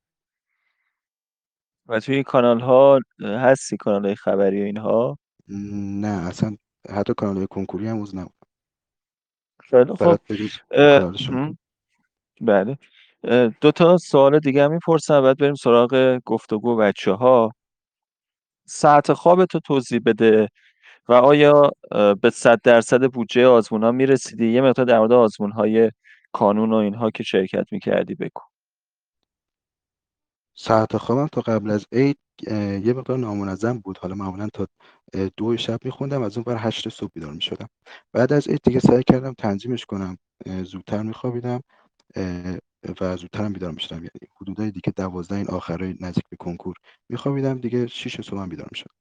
و توی این کانال‌ها هستی کانال‌های خبری و اینها؟ نه اصلا، حتی کانال کنکوری هم عضو نبودم، خیلی خب. فقط به جز اه، کانالشون. هم، بله. اه، دو تا سوال دیگه هم میپرسم بعد بریم سراغ گفتگو بچه ها. ساعت خواب تو توضیح بده و آیا اه، به صد درصد بودجه آزمون ها میرسیدی؟ یه مقدار در مورد آزمون های کانون و اینها که شرکت میکردی بگو. ساعت خوابم تا قبل از عید اه، یه مقدار نامنظم بود. حالا معمولا تا اه، دو شب میخوندم، از اون بر هشت صبح بیدار میشدم. بعد از عید دیگه سعی کردم تنظیمش کنم، اه، زودتر میخوابیدم و زودترم بیدار میشدم، یعنی حدودای دیگه دوازده این آخرای نزدیک به کنکور میخوابیدم دیگه، شیش صبح هم بیدار میشدم.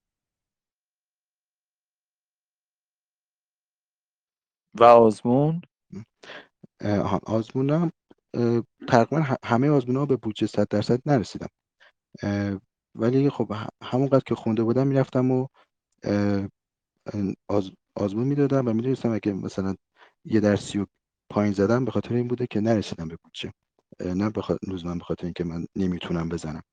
و آزمون؟ آها آزمونم اه، تقریبا ه- همه آزمون‌ها به بودجه صد درصد نرسیدم. اه، ولی خب ه- همونقدر که خونده بودم میرفتم و اه، آز آزمون میدادم و میدونستم اگه مثلا یه درسی رو پایین زدم به خاطر این بوده که نرسیدم به بودجه، اه، نه بخاطر لزوما به خاطر اینکه من نمیتونم بزنم.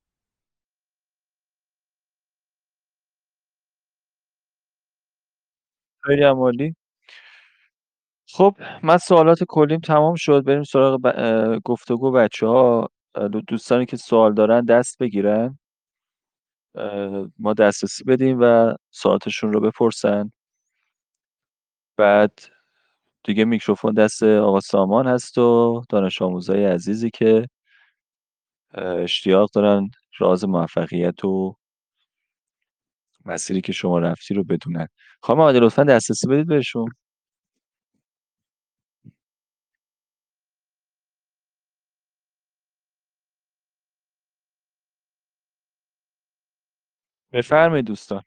خیلی هم عالی. خب من سوالات کلیم تمام شد، بریم سراغ ب... اه، گفتگو بچه ها. دوستانی که سوال دارن دست بگیرن، اه، ما دسترسی بدیم و سوالاتشون رو بپرسن. بعد دیگه میکروفون دست آقا سامان هست و دانش آموزای عزیزی که اه، اشتیاق دارن راز موفقیت و مسیری که شما رفتی رو بدونن. خانم آقای لطفا دسترسی بدید بهشون. بفرمایید دوستان.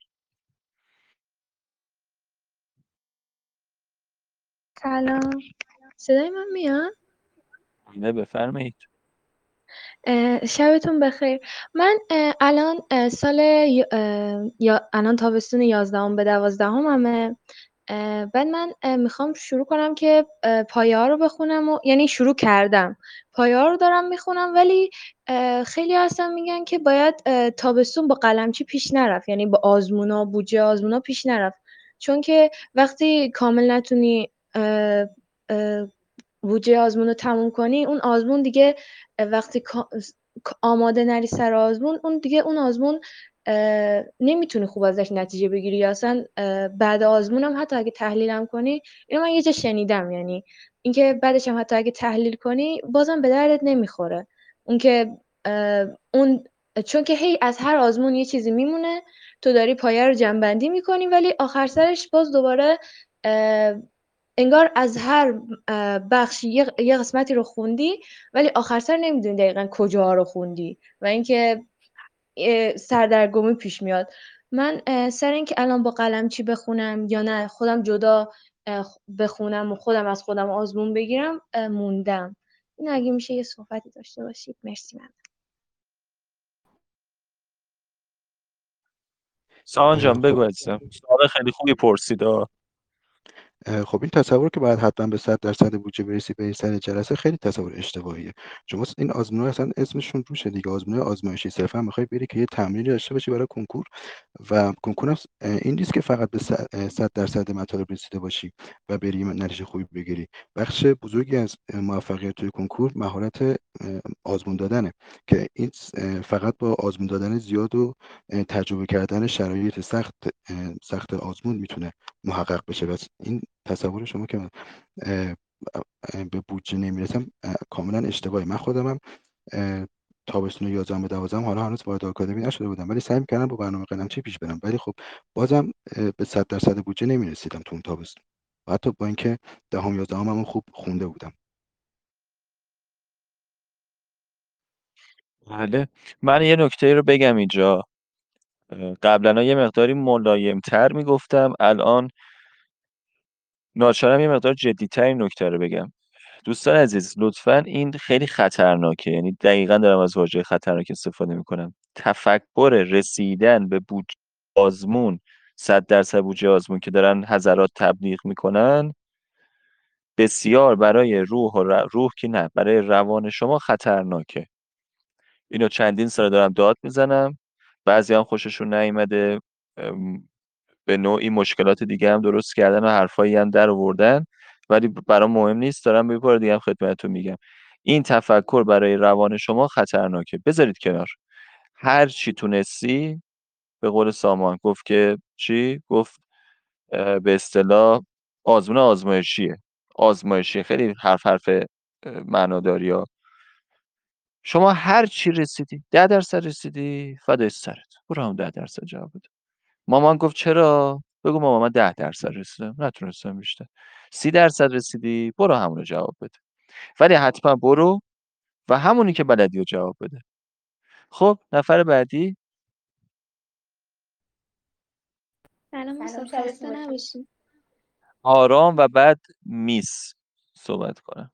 سلام، صدای من میاد؟ نه بفرمایید. اه، شبتون بخیر. من اه، الان اه، سال ی- اه، یا الان تابستون یازدهم به دوازدهممه. اه، بعد من اه، میخوام شروع کنم که اه، پایه ها رو بخونم و یعنی شروع کردم، پایه ها رو دارم میخونم، ولی اه، خیلی هستن میگن که باید اه، تابستون با قلمچی پیش نرفت، یعنی با آزمونا بودجه آزمونا پیش نرفت، چون که وقتی کامل نتونی اه، اه، بودجه آزمون رو تموم کنی، اون آزمون دیگه وقتی کا- آماده نری سر آزمون، اون دیگه اون آزمون نمیتونی خوب ازش نتیجه بگیری، یا اصلا اه، بعد آزمون هم حتی اگه تحلیلم کنی، اینو من یه جا شنیدم، یعنی اینکه بعدش هم حتی اگه تحلیل کنی بازم به دردت نمیخوره. اون که اه، اون چون که هی از هر آزمون یه چیزی میمونه، تو داری پایه رو جمع‌بندی میکنی، ولی آخر سرش باز دوباره اه، انگار از هر اه، بخش یه یه قسمتی رو خوندی، ولی آخر سر نمیدونی دقیقا کجاها رو خوندی، و اینکه اه، سردرگمی پیش میاد. من اه، سر اینکه الان با قلم چی بخونم یا نه خودم جدا اه، بخونم و خودم از خودم آزمون بگیرم، اه، موندم. این اگه میشه یه صحبتی داشته باشید، مرسی. من سامان اه، جان خب بگو عزیزم، سوال خیلی خوبی پرسید ها. اه، خب این تصور که باید حتما به صد درصد بودجه برسی بری سر جلسه خیلی تصور اشتباهیه. شما این آزمون‌ها اصلا اسمشون روشه دیگه، آزمون آزمایشی، صرفا میخوای بری که یه تمرینی داشته باشی برای کنکور. و کنکور هم این نیست که فقط به صد درصد مطالب رسیده باشی و بری نتیجه خوبی بگیری. بخش بزرگی از موفقیت توی کنکور مهارت اه، آزمون دادنه، که این اه، فقط با آزمون دادن زیاد و اه، تجربه کردن شرایط سخت اه، سخت آزمون میتونه محقق بشه. بس این تصور شما که من اه، اه، به بودجه نمیرسم اه، کاملا اشتباهه. من خودمم اه، تابستون یازدهم به دوازدهم حالا هنوز وارد آکادمی نشده بودم، ولی سعی می‌کردم با برنامه قلمچی پیش برم، ولی خب بازم اه، به صد درصد بودجه نمی‌رسیدم تو اون تابستون، و حتی با اینکه دهم یازدهم هم خوب خونده بودم. بله. من یه نکته رو بگم اینجا. قبلا یه مقداری ملایم‌تر میگفتم، الان ناچارم یه مقدار جدی‌تر این نکته رو بگم. دوستان عزیز، لطفا این خیلی خطرناکه، یعنی دقیقا دارم از واژه خطرناک استفاده میکنم. تفکر رسیدن به بودجه آزمون، صد درصد بودجه آزمون که دارن حضرات تبلیغ میکنن، بسیار برای روح و ر- روح که نه، برای روان شما خطرناکه. اینو چندین سال دارم داد میزنم، بعضی هم خوششون نیومده، ام، به نوعی مشکلات دیگه هم درست کردن و حرفایی هم در آوردن، ولی برام مهم نیست، دارم یه بار دیگه هم خدمتتون میگم این تفکر برای روان شما خطرناکه، بذارید کنار. هر چی تونستی، به قول سامان گفت که چی گفت، اه، به اصطلاح آزمون آزمایشیه. آزمایشی خیلی حرف حرف اه، معناداری ها. شما هر چی رسیدی، ده درصد رسیدی، فدای سرت، برو هم ده درصد جواب بده. مامان گفت چرا؟ بگو مامان من ده درصد رسیدم، نتونستم بیشتر. سی درصد رسیدی، برو همونو جواب بده. ولی حتما برو و همونی که بلدی رو جواب بده. خب نفر بعدی. سلام سلام، استاد، شبتون خسته بخیر. نباشین. آرام و بعد میس صحبت کنم.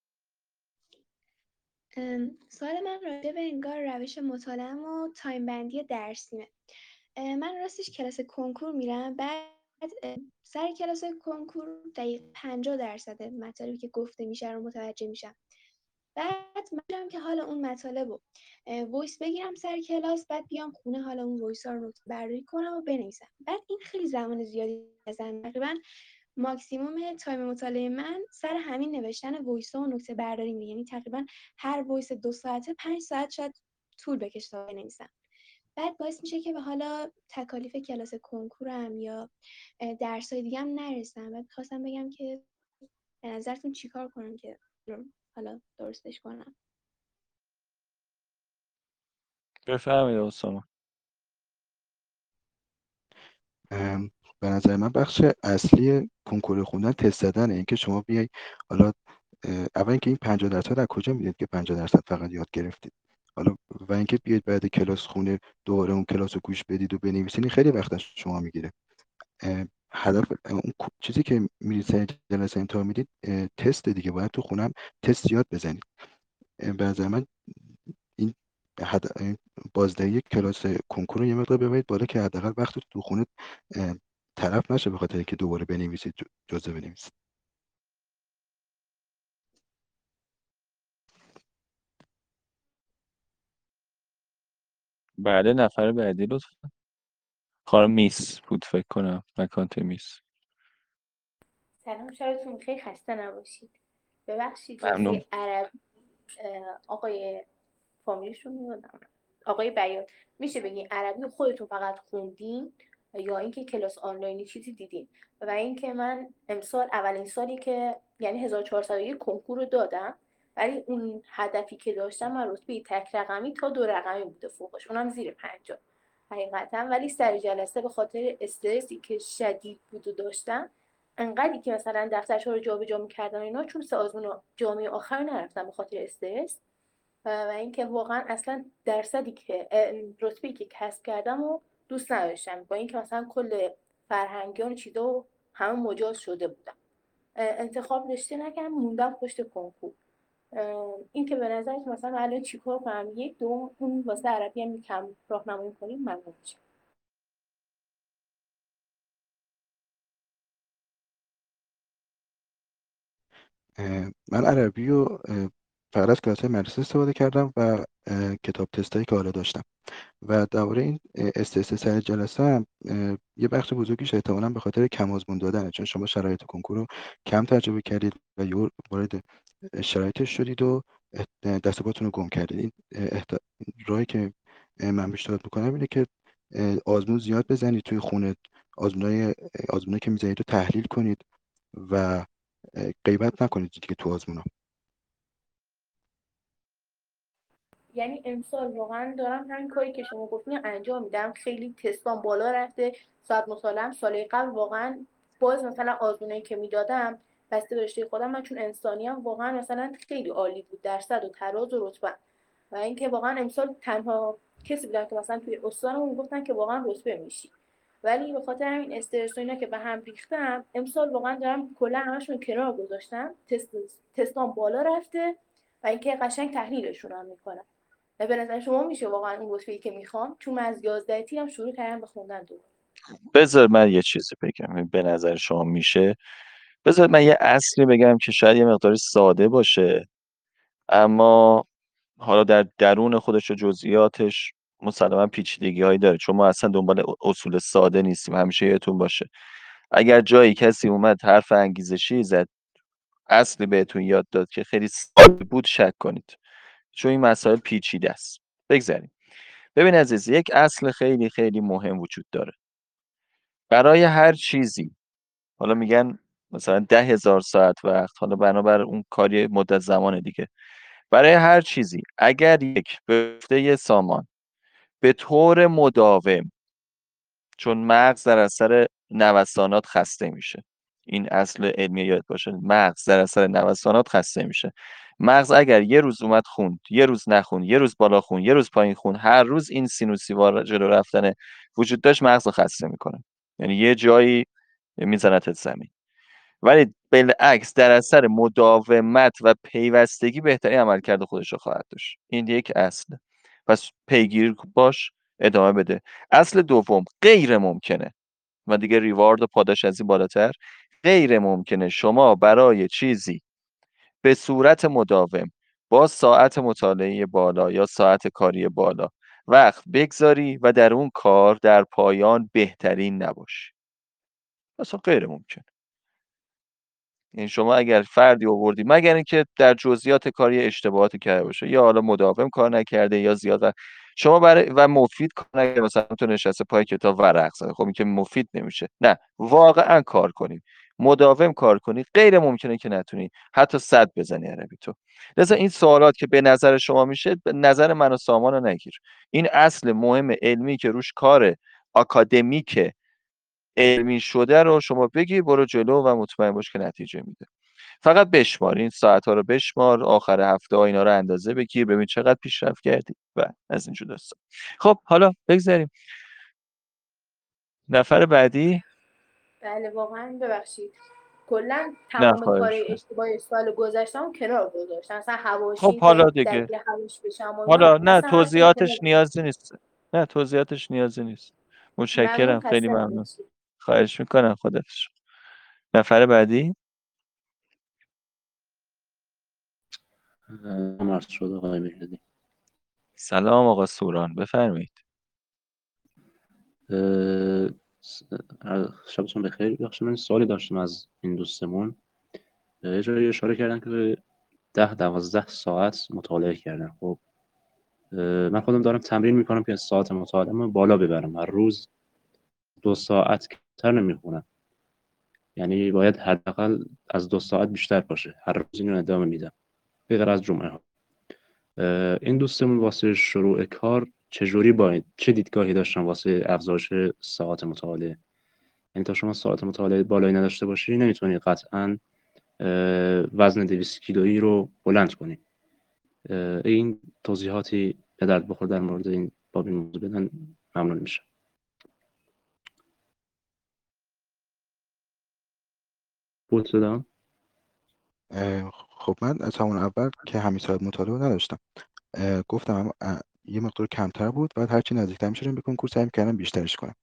ام، سوال من راجع به انگار روش مطالعه و تایم بندی درسیمه. اه، من راستش کلاس کنکور میرم، بعد اه، سر کلاس کنکور دقیق پنجاه درصد مطالبی که گفته میشه رو متوجه میشم. بعد من میرم که حالا اون مطالب رو وایس بگیرم سر کلاس، بعد بیام خونه حالا اون وایس ها رو نوت برداری کنم و بنویسم. بعد این خیلی زمان زیادی بزن، تقریبا ماکسیموم تایم مطالعه من سر همین نوشتن وایس ها و نکته برداری میره، یعنی تقریبا هر وایس دو ساعته پنج ساعت شاید طول بکشه تا بنویسم. بعد باعث میشه که به حالا تکالیف کلاس کنکورم یا درس های دیگه هم نرسم. بعد خواستم بگم که به نظرتون چیکار کنم که رو حالا درستش کنم؟ بفرمایید اسامه. ام، به نظر من بخش اصلی کنکور خوندن تست زدنه. اینکه شما بیای حالا اه، اول اینکه این پنجاه درصد از کجا میدید که پنجاه درصد فقط یاد گرفتید؟ حالا و اینکه بیاید بعد کلاس خونه دوباره اون کلاس رو گوش بدید و بنویسید، این خیلی وقت از شما میگیره. هدف اون کو- چیزی که میرید سر جلسه امتحان میدید اه، تست دیگه، باید تو خونم تست یاد بزنید. اه، به نظر من این حد... این بازدهی کلاس کنکور رو یه مقدار ببرید بالا، که حداقل وقت تو خونه اه، طرف نشه به خاطر اینکه دوباره بنویسید ج- جزء بنویسید. بله، نفر بعدی لطفا. خانم میس بود فکر کنم، مکانت میس. سلام، شبتون بخیر، خسته نباشید. ببخشید ممنون. راستی عرب اه، آقای فامیلشون میادم آقای بیات، میشه بگین عربی رو خودتون فقط خوندین یا اینکه کلاس آنلاینی چیزی دیدین؟ و اینکه من امسال اولین سالی که یعنی هزار و چهارصد و یک کنکور رو دادم، ولی اون هدفی که داشتم من رتبه تک رقمی تا دو رقمی بوده فوقش، اونم زیر پنجاه حقیقتا. ولی سر جلسه به خاطر استرسی که شدید بود و داشتم، انقدری که مثلا دفترچه رو جابجا می‌کردم اینا، چون سه آزمون جامعه آخر نرفتم به خاطر استرس. و اینکه واقعا اصلا درصدی که رتبه‌ای که کسب کردم و دوست نداشتم، با اینکه مثلا کل فرهنگیان و چیزا و همه مجاز شده بودم. انتخاب رشته نکردم، موندم پشت کنکور. این که به نظرت مثلا الان چیکار کنم؟ یک دو اون واسه عربی هم کم راهنمایی کنیم ممنون میشم. اه، من عربی و اه، فقط از کلاس مدرسه استفاده کردم و اه، کتاب تستایی که حالا داشتم و درباره این اه، استرس سر جلسه هم اه، یه بخش بزرگیش احتمالاً به خاطر کم آزمون دادنه، چون شما شرایط کنکور رو کم تجربه کردید و یه وارد شرایطش شدید و اه، دست و پاتون رو گم کردید. این اه، احت... راهی که اه، من پیشنهاد میکنم اینه که اه، آزمون زیاد بزنید توی خونه، آزمونای آزمونایی که میزنید رو تحلیل کنید و اه، غیبت نکنید دیگه تو آزمونا. یعنی امسال واقعا دارم همین کاری که شما گفتین انجام میدم. خیلی تستام بالا رفته، ساعت مطالعه‌ام سال قبل واقعا باز مثلا آزمونایی که میدادم بسته به رشته خودم، من چون انسانی ام واقعا مثلا خیلی عالی بود درصد و تراز و رتبه. و اینکه واقعا امسال تنها کسی بودم که مثلا توی استانمون میگفتن که واقعا رتبه میشی، ولی به خاطر همین استرس و اینا که به هم ریختم امسال واقعا دارم کلا همشون کنار گذاشتم. تست تستام بالا رفته و اینکه قشنگ تحلیلشون هم میکنم. و به نظر شما میشه واقعا اون رتبه‌ای که میخوام، چون من از یازده تی هم شروع کردم به خوندن دوباره. بذار من یه چیزی بگم به نظر شما میشه. بذار من یه اصلی بگم که شاید یه مقداری ساده باشه، اما حالا در درون خودش و جزئیاتش مسلما پیچیدگی‌هایی داره، چون ما اصلا دنبال اصول ساده نیستیم. همیشه یادتون باشه اگر جایی کسی اومد حرف انگیزشی زد، اصلی بهتون یاد داد که خیلی ساده بود، شک کنید، چون این مسائل پیچیده است. بگذاریم. ببین عزیز، یک اصل خیلی خیلی مهم وجود داره برای هر چیزی. حالا میگن مثلا ده هزار ساعت وقت، حالا بنابر اون کاری مدت زمان دیگه. برای هر چیزی اگر یک به گفته سامان به طور مداوم، چون مغز در اثر نوسانات خسته میشه، این اصل علمی یاد باشه، مغز در اثر نوسانات خسته میشه. مغز اگر یه روز اومد خوند، یه روز نخوند، یه روز بالا خوند، یه روز پایین خوند، هر روز این سینوسیوار جلو رفتن وجود داشت، مغز رو خسته میکنه، یعنی یه جایی میزنتت زمین. ولی بالعکس در اثر مداومت و پیوستگی بهترین عملکرد خودش رو خواهد داشت. این یک اصل، پس پیگیر باش، ادامه بده. اصل دوم، غیر ممکنه و دیگه ریوارد و پاداش از این بالاتر، غیر ممکنه شما برای چیزی به صورت مداوم با ساعت مطالعه بالا یا ساعت کاری بالا وقت بگذاری و در اون کار در پایان بهترین نباشی. اصلا غیر ممکن. یعنی شما اگر فردی آوردی، مگر اینکه در جزئیات کاری اشتباهاتی کرده باشه، یا حالا مداوم کار نکرده یا زیاد و شما برای و مفید کار نکرده، مثلا تو نشسته پای کتاب ورق زده، خب این که مفید نمیشه. نه، واقعا کار کنی، مداوم کار کنی، غیر ممکنه که نتونی حتی صد بزنی عربی تو. لذا این سوالات که به نظر شما میشه، به نظر من و سامان رو نگیر. این اصل مهم علمی که روش کار آکادمیک علمی شده رو شما بگی، برو جلو و مطمئن باش که نتیجه میده. فقط بشمار این ساعت ها رو، بشمار آخر هفته ها اینا رو اندازه بگیر، ببین چقدر پیشرفت کردی و از اینجور داستان. خب حالا بگذاریم نفر بعدی. بله واقعا ببخشید، کلا نه تمام خواهش کارهای نه. اشتباه سال گذشتم کنار گذاشتم، مثلا خب حواشی حالا که دیگه، درگیر حواش بشم و اینا حالا نه اصلا همشون کنار توضیحاتش گذاشتم. نیازی نیست. نه توضیحاتش نیازی نیست. ممنون، متشکرم، خیلی خسته ممنون. نباشید. خواهش میکنم، خدا. نفر بعدی. مرد شد آقای مهدی. سلام آقا سوران، بفرمایید. اه، س- اه، شبتون بخیر. بخش من سوالی داشتم از این دوستمون. اه، یه جایی اشاره کردن که ده دوازده ساعت مطالعه کردن. خب اه، من خودم دارم تمرین میکنم که ساعت مطالعه بالا ببرم. هر روز دو ساعت کمتر نمیخونم، یعنی باید حداقل از دو ساعت بیشتر باشه. هر روز اینو ادامه میدم به غیر از جمعه ها. اه، این دوستمون واسه شروع کار چجوری باید، چه دیدگاهی داشتن واسه افزایش ساعت مطالعه؟ یعنی تا شما ساعت مطالعه بالایی نداشته باشی نمیتونی قطعا اه، وزن دویست کیلویی رو بلند کنی. اه، این توضیحاتی به درد بخور در مورد این باب این موضوع بدن ممنون میشه. بود شدم. اه، خب من از همون اول که همین ساعت مطالعه رو نداشتم، اه، گفتم هم اه، یه مقدار کمتر بود، بعد هرچی نزدیکتر میشدم به کنکور سعی می‌کردم بیشترش کنم.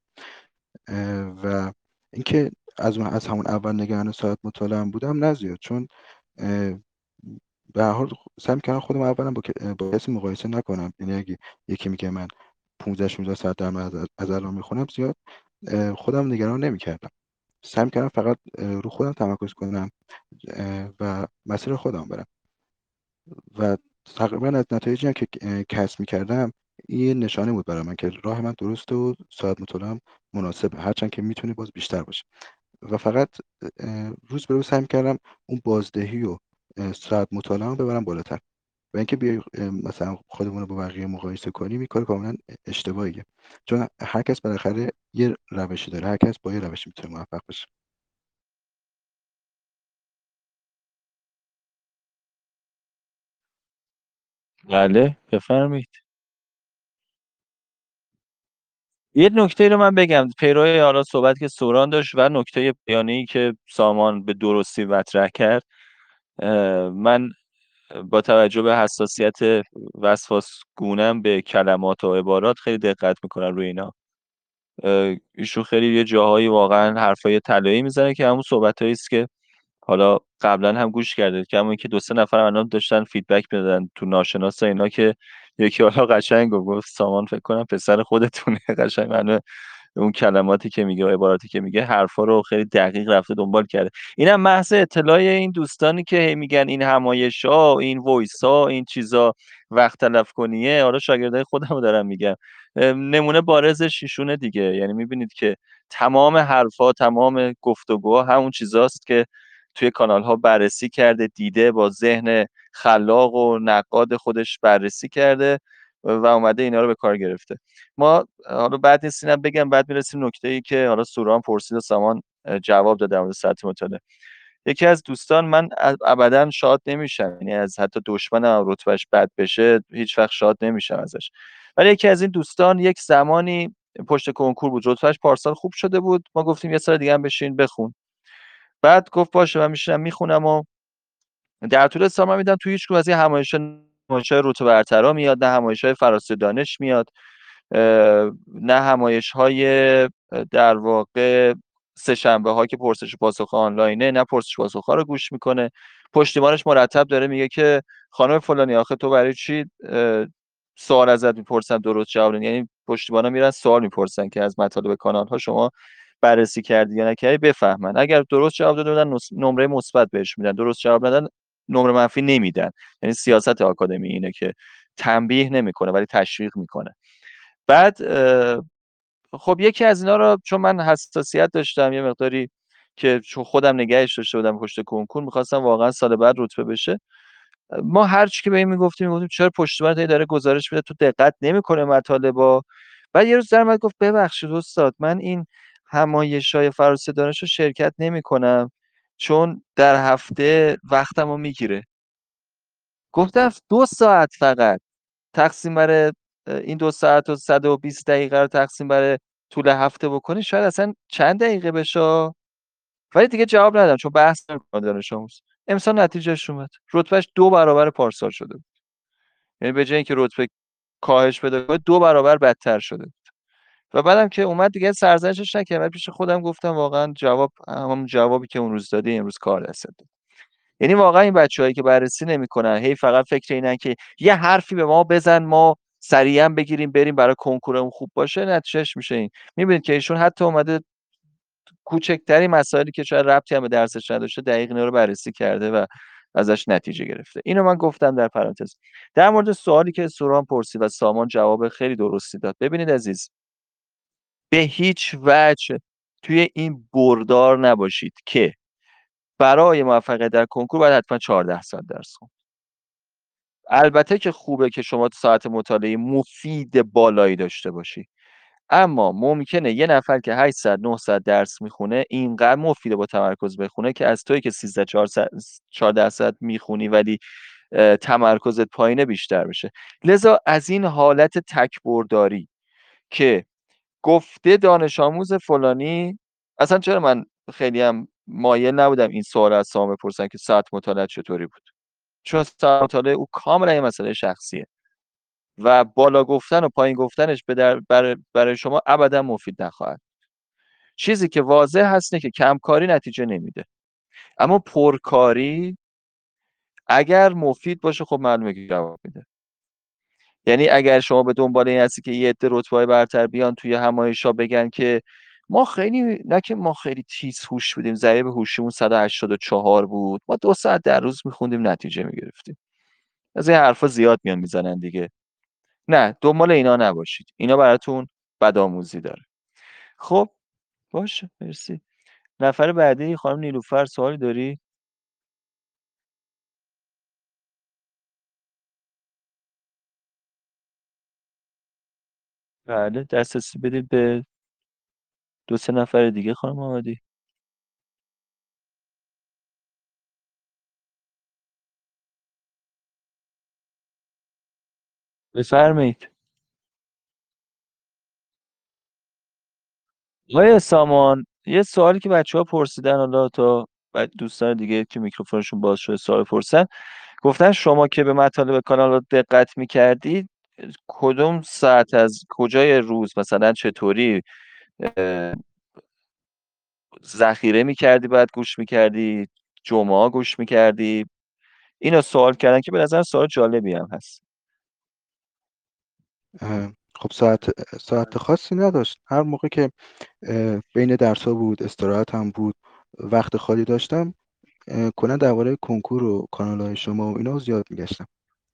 اه، و اینکه از اون از همون اول نگران ساعت مطالعه بودم نه زیاد، چون به هر حال سعی می‌کردم خودم اولا با, با کسی مقایسه نکنم. یعنی اگه یکی میگه من پانزده شانزده ساعت در از, از الان میخونم، زیاد خودم نگران نمیکردم. سعی می‌کردم فقط رو خودم تمرکز کنم و مسیر خودم برم و تقریبا از نتایجی هم که کسب می‌کردم این نشانه بود برای من که راه من درسته و ساعت مطالعه‌ام مناسبه، هرچند که میتونه باز بیشتر باشه. و فقط روز به روز سعی می‌کردم اون بازدهی و ساعت مطالعه‌ام ببرم بالاتر. و اینکه بیای مثلا خودمون رو با بقیه مقایسه کنیم، این کار کاملا اشتباهیه، چون هر کس بالاخره یه روشی داره، هر کس با یه روشی میتونه موفق بشه. بله بفرمایید. یه نکته رو من بگم پیرو حالا صحبت که سوران داشت و نکته پایانی که سامان به درستی مطرح کرد، من با توجه به حساسیت وسواسگونه‌ام به کلمات و عبارات خیلی دقت میکنم روی اینا. ایشون خیلی یه جاهایی واقعا حرفای طلایی میزنه که همون صحبتایی است که حالا قبلا هم گوش کرده، که همون که دو سه نفر الان داشتن فیدبک میدادن تو ناشناس اینا، که یکی حالا قشنگ گفت سامان فکر کنم پسر خودتونه. قشنگ معنی اون کلماتی که میگه و عباراتی که میگه حرفا رو خیلی دقیق رفته دنبال کرده. اینم محض اطلاع این دوستانی که هی میگن این همایش‌ها، این وایس‌ها، این چیزا وقت تلف کنیه. حالا شاگردای خودم رو دارم میگم، نمونه بارزش ایشونه دیگه. یعنی میبینید که تمام حرفا، تمام گفتگوها همون چیزاست که توی کانال‌ها بررسی کرده، دیده، با ذهن خلاق و نقاد خودش بررسی کرده و اومده اینا رو به کار گرفته. ما حالا بعد نیست اینم بگم، بعد میرسیم نکته‌ای که حالا سوران پرسید و سامان جواب داد در مورد ساعت مطالعه. یکی از دوستان، من ابدا شاد نمیشم، یعنی از حتی دشمنم رتبهش بد بشه هیچ وقت شاد نمیشم ازش، ولی یکی از این دوستان یک زمانی پشت کنکور بود، رتبهش پارسال خوب شده بود، ما گفتیم یه سال دیگه هم بشین بخون. بعد گفت باشه من میشینم میخونم و در طول سال من میدم تو هیچ کدوم از این همایش‌ها همایش‌های رتبه برترا میاد، نه همایش‌های فراسته دانش میاد، نه همایش‌های در واقع سه شنبه ها که پرسش و پاسخ آنلاینه، نه پرسش و پاسخ ها رو گوش میکنه. پشتیبانش مرتب داره میگه که خانم فلانی آخه تو برای چی سوال ازت میپرسن درست جواب نمیدی؟ یعنی پشتیبانا میرن سوال میپرسن که از مطالب کانال ها شما بررسی کردی یا نکردی، بفهمن. اگر درست جواب داده بودن نمره مثبت بهش میدن، درست جواب ندادن نمره منفی نمیدن. یعنی سیاست آکادمی اینه که تنبیه نمیکنه ولی تشویق میکنه. بعد خب یکی از اینا رو چون من حساسیت داشتم یه مقداری، که چون خودم نگهش داشته بودم پشت کنکور، میخواستم واقعا سال بعد رتبه بشه، ما هر چی که به این میگفتیم میگفتیم چرا پشتیبانت داره گزارش میده تو دقت نمیکنه مطالبا. بعد یه روز در اومد گفت ببخشید استاد، من این همایش‌های فراسته دانش رو شرکت نمیکنم چون در هفته وقتمو میگیره. گفتم دو ساعت فقط تقسیم بر این دو ساعت و صد و بیست دقیقه رو تقسیم بر طول هفته بکنی شاید اصلا چند دقیقه بشه. ولی دیگه جواب ندادم چون بحث نمی‌کنم دانش آموز. امسال نتیجهش اومد، رتبهش دو برابر پارسال شده بود. یعنی به جای اینکه رتبه کاهش پیدا کنه دو برابر بدتر شده بود. و بعدم که اومد دیگه سرزنشش نکردم، پیش خودم گفتم واقعا جواب همون جوابی که اون روز دادی امروز کار دست داد. یعنی واقعا این بچه‌هایی که بررسی نمی‌کنن، هی فقط فکر اینن که یه حرفی به ما بزن ما سریعا بگیریم بریم برای کنکورمون خوب باشه، نتیجهش میشه این. می‌بینید که ایشون حتی اومده کوچکترین مسائلی که شاید ربطی هم به درسش نداشته دقیق اینا رو بررسی کرده و ازش نتیجه گرفته. اینو من گفتم در پرانتز. در مورد سوالی که سوران پرسید و سامان جواب خیلی درستی داد. ببینید عزیز، به هیچ وجه توی این بردار نباشید که برای موفقیت در کنکور باید حتما چهارده ساعت درس خوند. البته که خوبه که شما ساعت مطالعه مفید بالایی داشته باشی، اما ممکنه یه نفر که هشت ساعت نه ساعت درس میخونه اینقدر مفیده با تمرکز بخونه که از توی که سیزده چهارده ساعت میخونی ولی تمرکزت پایینه بیشتر بشه. لذا از این حالت تکبرداری که گفته دانش آموز فلانی، اصلا چرا من خیلی هم مایل نبودم این سوال از سامان بپرسن که ساعت مطالعه چطوری بود، چون ساعت مطالعه او کاملا یه مسئله شخصیه و بالا گفتن و پایین گفتنش به در برای, برای شما ابدا مفید نخواهد. چیزی که واضح هست که کمکاری نتیجه نمیده، اما پرکاری اگر مفید باشه خب معلومه که جواب میده. یعنی اگر شما به دنبال این هستی که یه عده رتبه‌های برتر بیان توی همایش‌ها بگن که ما خیلی، نه که ما خیلی تیز هوش بودیم، ضریب هوشیمون صد و هشتاد و چهار بود، ما دو ساعت در روز میخوندیم نتیجه میگرفتیم. از این حرفا زیاد میان میزنن دیگه. نه، دنبال اینا نباشید، اینا براتون بدآموزی داره. خب باشه، مرسی. نفر بعدی خانم نیلوفر، سوالی داری؟ بله، دسترسی بدید به دو سه نفر دیگه. خانم محمدی بفرمایید. آقای سامان، یه سوالی که بچه ها پرسیدن، حالا تا بعد دوستان دیگه که میکروفونشون باز شده سوال پرسن، گفتن شما که به مطالب کانال دقت میکردید کدوم ساعت از کجای روز مثلا چطوری اه، ذخیره میکردی بعد گوش میکردی، جمعه ها گوش میکردی؟ اینو سوال کردن که به نظر سوال جالبی هم هست. اه، خب ساعت ساعت خاصی نداشت. هر موقع که اه، بین درس‌ها بود، استراحت هم بود، وقت خالی داشتم، اه، کلا درباره کنکور و کانال‌های شما و اینا زیاد میگشتم.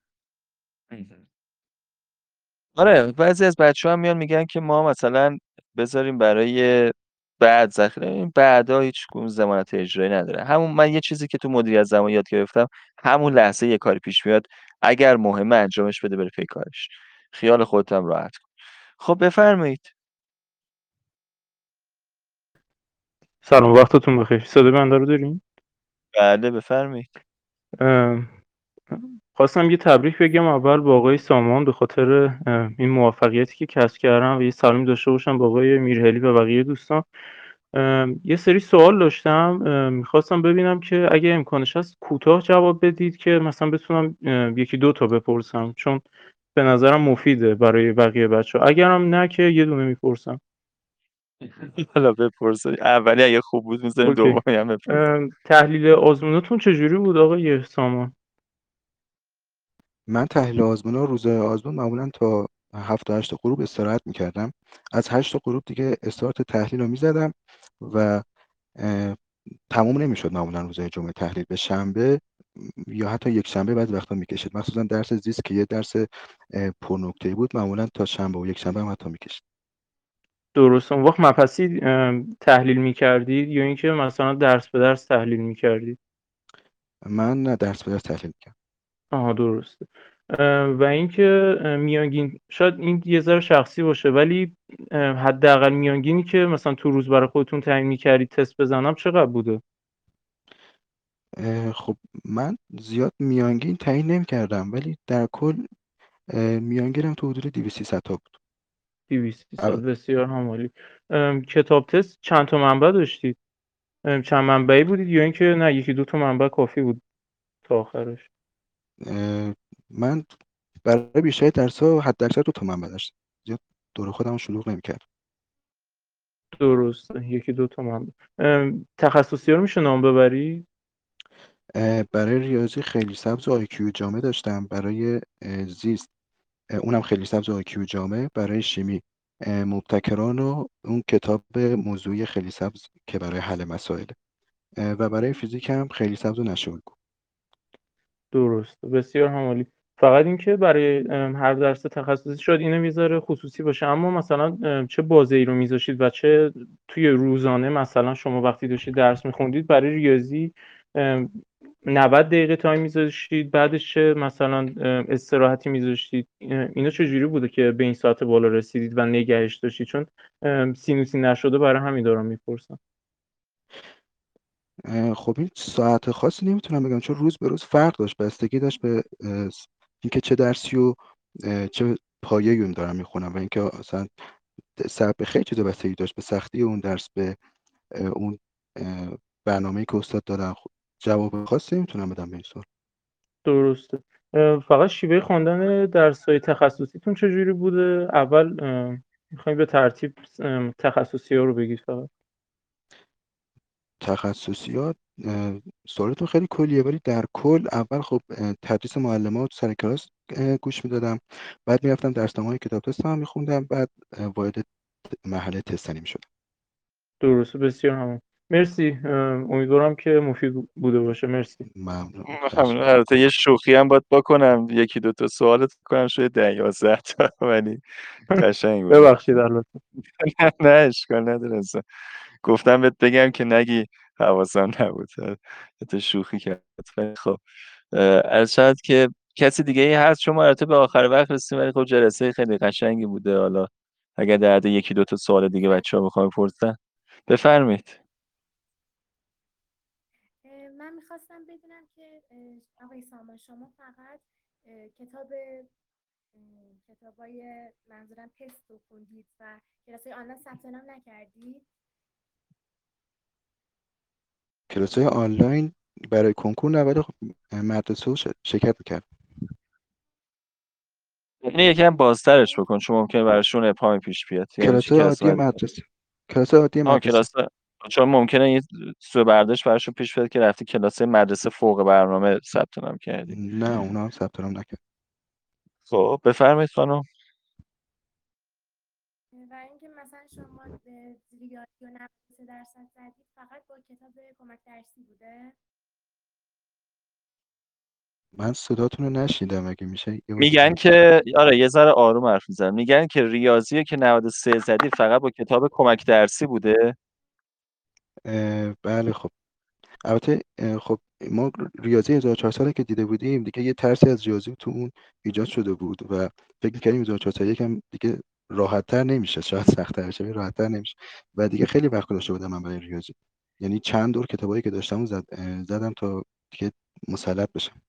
آره، بعضی از بچه ها هم میان میگن که ما مثلا بذاریم برای بعد ذخیره. این بعدا هیچ کدوم ضمانت اجرایی نداره. همون من یه چیزی که تو مدیریت زمان یاد گرفتم، همون لحظه یه کاری پیش میاد، اگر مهمه انجامش بده، بره پی کارش، خیال خودت هم راحت کن. خب بفرمایید. سلام، وقتتون بخیر. صدای بنده رو دارین؟ بله بفرمایید. اه، خواستم یه تبریک بگم اول به آقای سامان به خاطر اه، این موفقیتی که کسب کردن و یه سلامی داشته باشم به آقای میرهلی و بقیه دوستان. اه، یه سری سوال داشتم، اه، میخواستم ببینم که اگه امکانش هست کوتاه جواب بدید که مثلا بتونم اه، یکی دو تا بپرسم، چون به نظرم مفیده برای بقیه بچه ها. اگرم نه که یه دونه میپرسم. حالا بپرسید، اولی اگه خوب بود میذاریم، اوکی. دومی هم بپرسید. اه، تحلیل آزموناتون چجوری بود آقای سامان؟ من تحلیل آزمون روز آزمون معمولا تا هفت تا هشت غروب استراحت میکردم. از هشت تا غروب دیگه استارت تحلیل رو میزدم و اه، تموم نمیشد. معمولا روزهای جمعه تحلیل به شنبه یا حتی یک شنبه بعضی وقتا میکشید، مخصوصا درس زیست که یه درس اه، پرنکته‌ای بود، معمولا تا شنبه و یک شنبه هم حتی میکشید. درست. اون وقت مبحثی ام، تحلیل میکردید یا اینکه مثلا درس به درس تحلیل میکردید؟ من نه، درس به درس تحلیل میکردم. آها، درسته. ام، و اینکه ام، میانگین، شاید این یه ذره شخصی باشه ولی ام، حداقل میانگینی که مثلا تو روز برای خودتون تعیین میکردید تست بزنم چقدر بوده؟ اه، خب من زیاد میانگین تعیین نمیکردم، ولی در کل اه، میانگینم تو حدود دویست سیصد تا بود. دویست ال- سال بسیار همالی. ام، کتاب تست چند تا منبع داشتید؟ ام، چند منبعی بودید یا اینکه نه یکی دو تا منبع کافی بود تا آخرش؟ اه، من برای بیشتر درس ها حد اکثر دو تا منبع داشتم. زیاد دور خودم شلوغ نمیکردم. درسته، یکی دو تا منبع. ام، تخصصی رو میشه نام ببری؟ برای ریاضی خیلی سبز و آیکیو جامع داشتم. برای اه، زیست اه، اونم خیلی سبز و آیکیو جامع. برای شیمی اه، مبتکران و اون کتاب موضوعی خیلی سبز که برای حل مسائل، اه، و برای فیزیک هم خیلی سبز و نشویگو. درست، بسیار همالی. فقط اینکه برای ام، هر درس تخصصی شاید اینو میذاره خصوصی باشه، اما مثلا ام، چه بازی رو میذاشید و چه توی روزانه مثلا شما وقتی داشتید درس میخوندید برای ریاضی ام، نود دقیقه تایم میذاشتید، بعدش چه مثلا ام، استراحتی میذاشتید؟ اینا چجوری بوده که به این ساعت بالا رسیدید و نگهش داشتید؟ چون ام، سینوسی نشده برای همین دارم میپرسم. اه، خب این ساعت خاصی نمیتونم بگم، چون روز به روز فرق داشت، بستگی داشت به اه، س- اینکه چه درسی و اه، چه پایه‌ای اون دارم میخونم، و اینکه اصلا ساعت به خیلی چیزا بستگی داشت، به سختی اون درس، به اه، اون اه، برنامه‌ای که استاد دادن. خب جواب خاصی نمیتونم بدم به این سوال. درسته. اه، فقط شیوه خواندن درس‌های تخصصیتون چجوری بوده؟ اول اه، میخوایم به ترتیب اه، تخصصی ها رو بگید فقط. تخصصیات اه، سوالتون خیلی کلیه، ولی در کل اول خب اه، تدریس معلمات سر کلاس اه، گوش میدادم، بعد میرفتم درسنامه کتاب تست هم میخوندم، بعد اه، وارد مرحله تستنی میشدم. درسته، بسیار همون. مرسی. اه، امیدوارم که مفید بوده باشه. مرسی. ممنون. ممنون. البته یه شوخی هم باید بکنم، یکی دو تا سوالت کنم شده ده یازده تا، ولی قشنگ بود. ببخشید البته. نه نه اشکال نداره اصلا. گفتم بهت بگم که نگی حواسم نبود. تو شوخی کرد. ولی خب عرض شد که کسی دیگه ای هست؟ شما البته به آخر وقت رسیدیم، ولی خب جلسه خیلی قشنگی بوده. حالا اگر در یکی دو تا سوال دیگه بچه ها بخوام بپرسن بفرمایید. اه، من میخواستم بدونم که اه، آقای سامان شما فقط اه، کتاب کتابای منظورم تست رو خوندید و کلاسای آنلاین ثبت نام نکردید؟ کلاس های آنلاین برای کنکور نه، ولی خب مدرسه ش- شرکت میکرد. اینو یکم بازترش بکن چون ممکنه براشون ابهامی پیش بیاد. یعنی چی کلاس های کلاس عادی مدرسه؟ مدرسه کلاس های عادی آه مدرسه کلاس، چون ممکنه یه سوء برداشت براشون پیش بیاد که رفتی کلاس مدرسه فوق برنامه ثبت نام کردی. نه، اونا هم ثبت نام نکرد. خب بفرمایید خانم. و اینکه مثلا شما به ریاضی و نود و سه درصد زدید فقط با کتاب کمک درسی بوده؟ من صداتون رو نشنیدم، اگه میشه یه بار دیگه میگن بگید. که آره یه ذره آروم حرف میزنم. میگن که ریاضی که نود و سه زدی فقط با کتاب کمک درسی بوده. اه، بله خب. البته اه، خب ما ریاضی هزار و چهارصد که دیده بودیم دیگه، یه ترسی از ریاضی تو اون ایجاد شده بود و فکر می‌کردیم هزار و چهارصد یکم دیگه راحت‌تر نمیشه، شاید سخت‌تر بشه ولی راحت‌تر نمیشه، و دیگه خیلی وقت گذاشته بودم من برای ریاضی. یعنی چند دور کتابایی که داشتم رو زد اه، زدم تا دیگه مسلط بشم.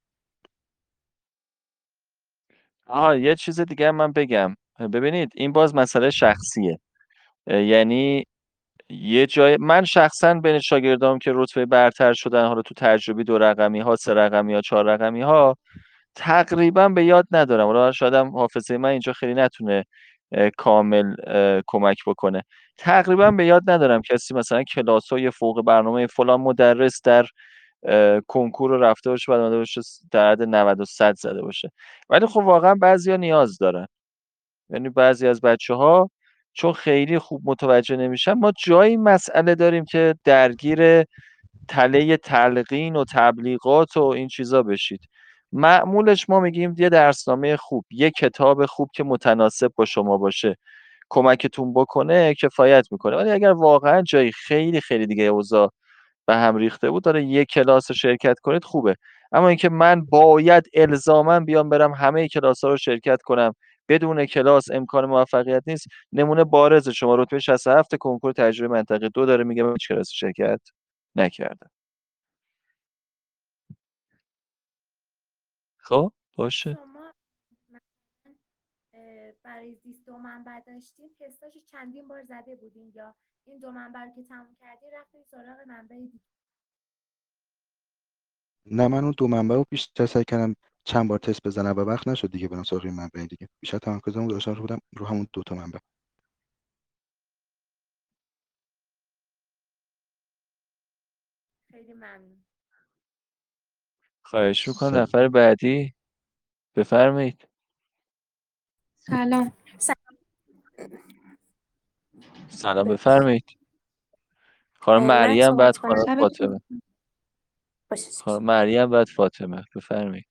آها یه چیز دیگه هم من بگم. ببینید این باز مسئله شخصیه. اه، یعنی یه جای من شخصا بین شاگردام که رتبه برتر شدن، حالا تو تجربی دو رقمی ها، سه رقمی ها، چهار رقمی ها، تقریبا به یاد ندارم. حالا شاید هم حافظه من اینجا خیلی نتونه اه، کامل اه، کمک بکنه. تقریبا به یاد ندارم کسی مثلا کلاس‌های فوق برنامه فلان مدرس در اه، کنکور رو رفته باشه بعد اومده باشه در حد نود و صد زده باشه. ولی خب واقعا بعضیا نیاز دارن. یعنی بعضی از بچه ها چون خیلی خوب متوجه نمیشن، ما جایی مسئله داریم که درگیر تله تلقین و تبلیغات و این چیزا بشید. معمولش ما میگیم یه درسنامه خوب، یه کتاب خوب که متناسب با شما باشه، کمکتون بکنه کفایت میکنه. ولی اگر واقعا جایی خیلی خیلی دیگه اوضاع به هم ریخته بود، داره یه کلاس رو شرکت کنید خوبه. اما اینکه من باید الزاما بیام برم همه کلاس ها رو شرکت کنم، بدون کلاس امکان موفقیت نیست. نمونه بارز شما رتبه شصت و هفت کنکور تجربه منطقه دو داره میگه من هیچ کلاس شرکت نکردم. خب باشه. شما مثلا اه، برای زیست دو منبع داشتین تستاشو چندین بار زده بودین یا این دو منبع رو که تموم کردین رفتین سراغ منبع دیگه؟ نه، من اون دو منبع رو بیشتر سعی کردم چند بار تست بزنم و وقت نشد دیگه برم سراغ این منبع دیگه. بیشتر تمرکزمو گذاشتم رو بودم رو همون دو تا منبع. خیلی ممنون. خواهش میکنم. سلام. نفر بعدی بفرمایید. سلام. سلام بفرمایید. خانم من مریم بعد صحبت کنم؟ خانم شبتون فاطمه. باشه. خانم مریم بعد فاطمه بفرمایید.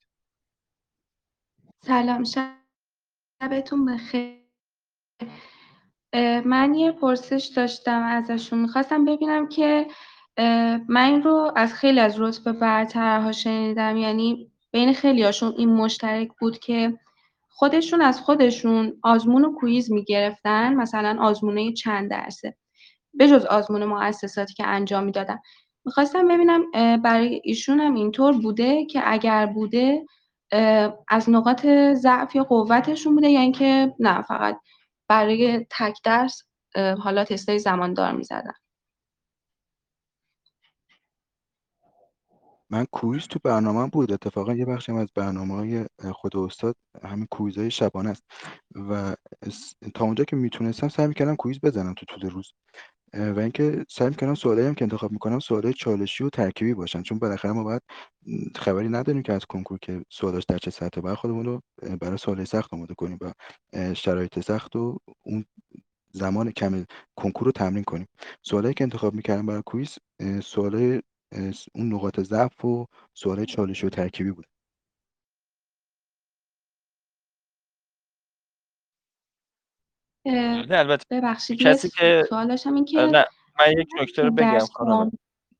سلام، شبتون بخیر. اه، من یه پرسش داشتم ازشون، میخواستم ببینم که اه، من این رو از خیلی از رتبه برترها شنیدم، یعنی بین خیلی هاشون این مشترک بود که خودشون از خودشون آزمون و کویز میگرفتن، مثلا آزمونه چند درسه بجز آزمون مؤسساتی که انجام میدادن. میخواستم ببینم اه، برای ایشون هم اینطور بوده که اگر بوده اه، از نقاط ضعف یا قوتشون بوده یا اینکه نه فقط برای تک درس اه، حالا تستای زماندار میزدن. من کویز تو برنامه بود، اتفاقا یه بخشی هم از برنامه‌های خود استاد همین کویزهای شبانه است و اس- تا اونجا که میتونستم سعی میکردم کویز بزنم تو طول روز. اه، و اینکه سعی میکنم سوالایی هم که انتخاب میکنم سوالای چالشی و ترکیبی باشن، چون بالاخره ما باید م، خبری نداریم که از کنکور که سوالاش در چه سطحه، باید خودمون رو اه، برای سوالای سخت آماده کنیم و اه، شرایط سخت و اون زمان کم کنکور رو تمرین کنیم. سوالایی که انتخاب میکردم برای کویز اه، سوالای اه، اون نقاط ضعف و سوالای چالشی و ترکیبی بود. اه، نه البته ببخشید یه کسی س- که سوال داشتم این اه، که نه من یک نکته رو تو بگم درس خانم، کام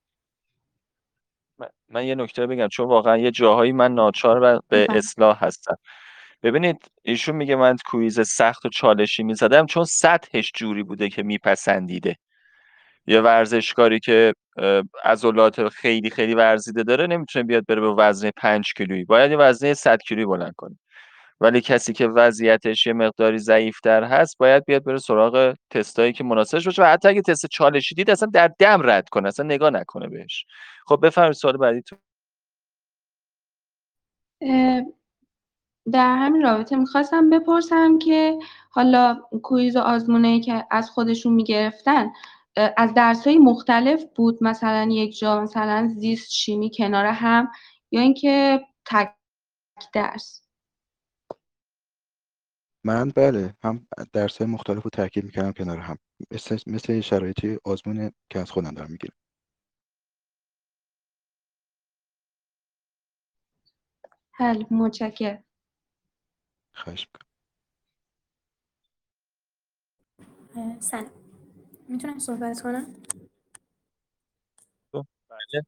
من من یه نکته رو بگم چون واقعا یه جاهایی من ناچار و به بفهم. اصلاح هستم. ببینید ایشون میگه من کویز سخت و چالشی میزدم چون سطحش جوری بوده که میپسندیده. یه ورزشکاری که اه، عضلات خیلی خیلی ورزیده داره نمیتونه بیاد بره به وزنه پنج کیلویی، باید یه وزنه صد کیلویی بلند کنه. ولی کسی که وضعیتش یه مقداری ضعیفتر هست باید بیاد بره سراغ تستایی که مناسبش باشه و حتی اگه تست چالشی دید اصلا در دم رد کنه، اصلا نگاه نکنه بهش. خب بفرمایید سوال بعدی تو. اه، در همین رابطه میخواستم بپرسم که حالا کویز و آزمونایی که از خودشون میگرفتن از درس‌های مختلف بود، مثلا یک جا مثلا زیست شیمی کنار هم، یا اینکه تک درس؟ من بله هم درس‌های مختلف رو ترکیب میکردم کنار هم، مثل مثل شرایطی آزمون که از خودم دارم میگیرم. حل متشکرم. خواهش میکنم. اه، سلام، میتونم صحبت کنم؟ بله.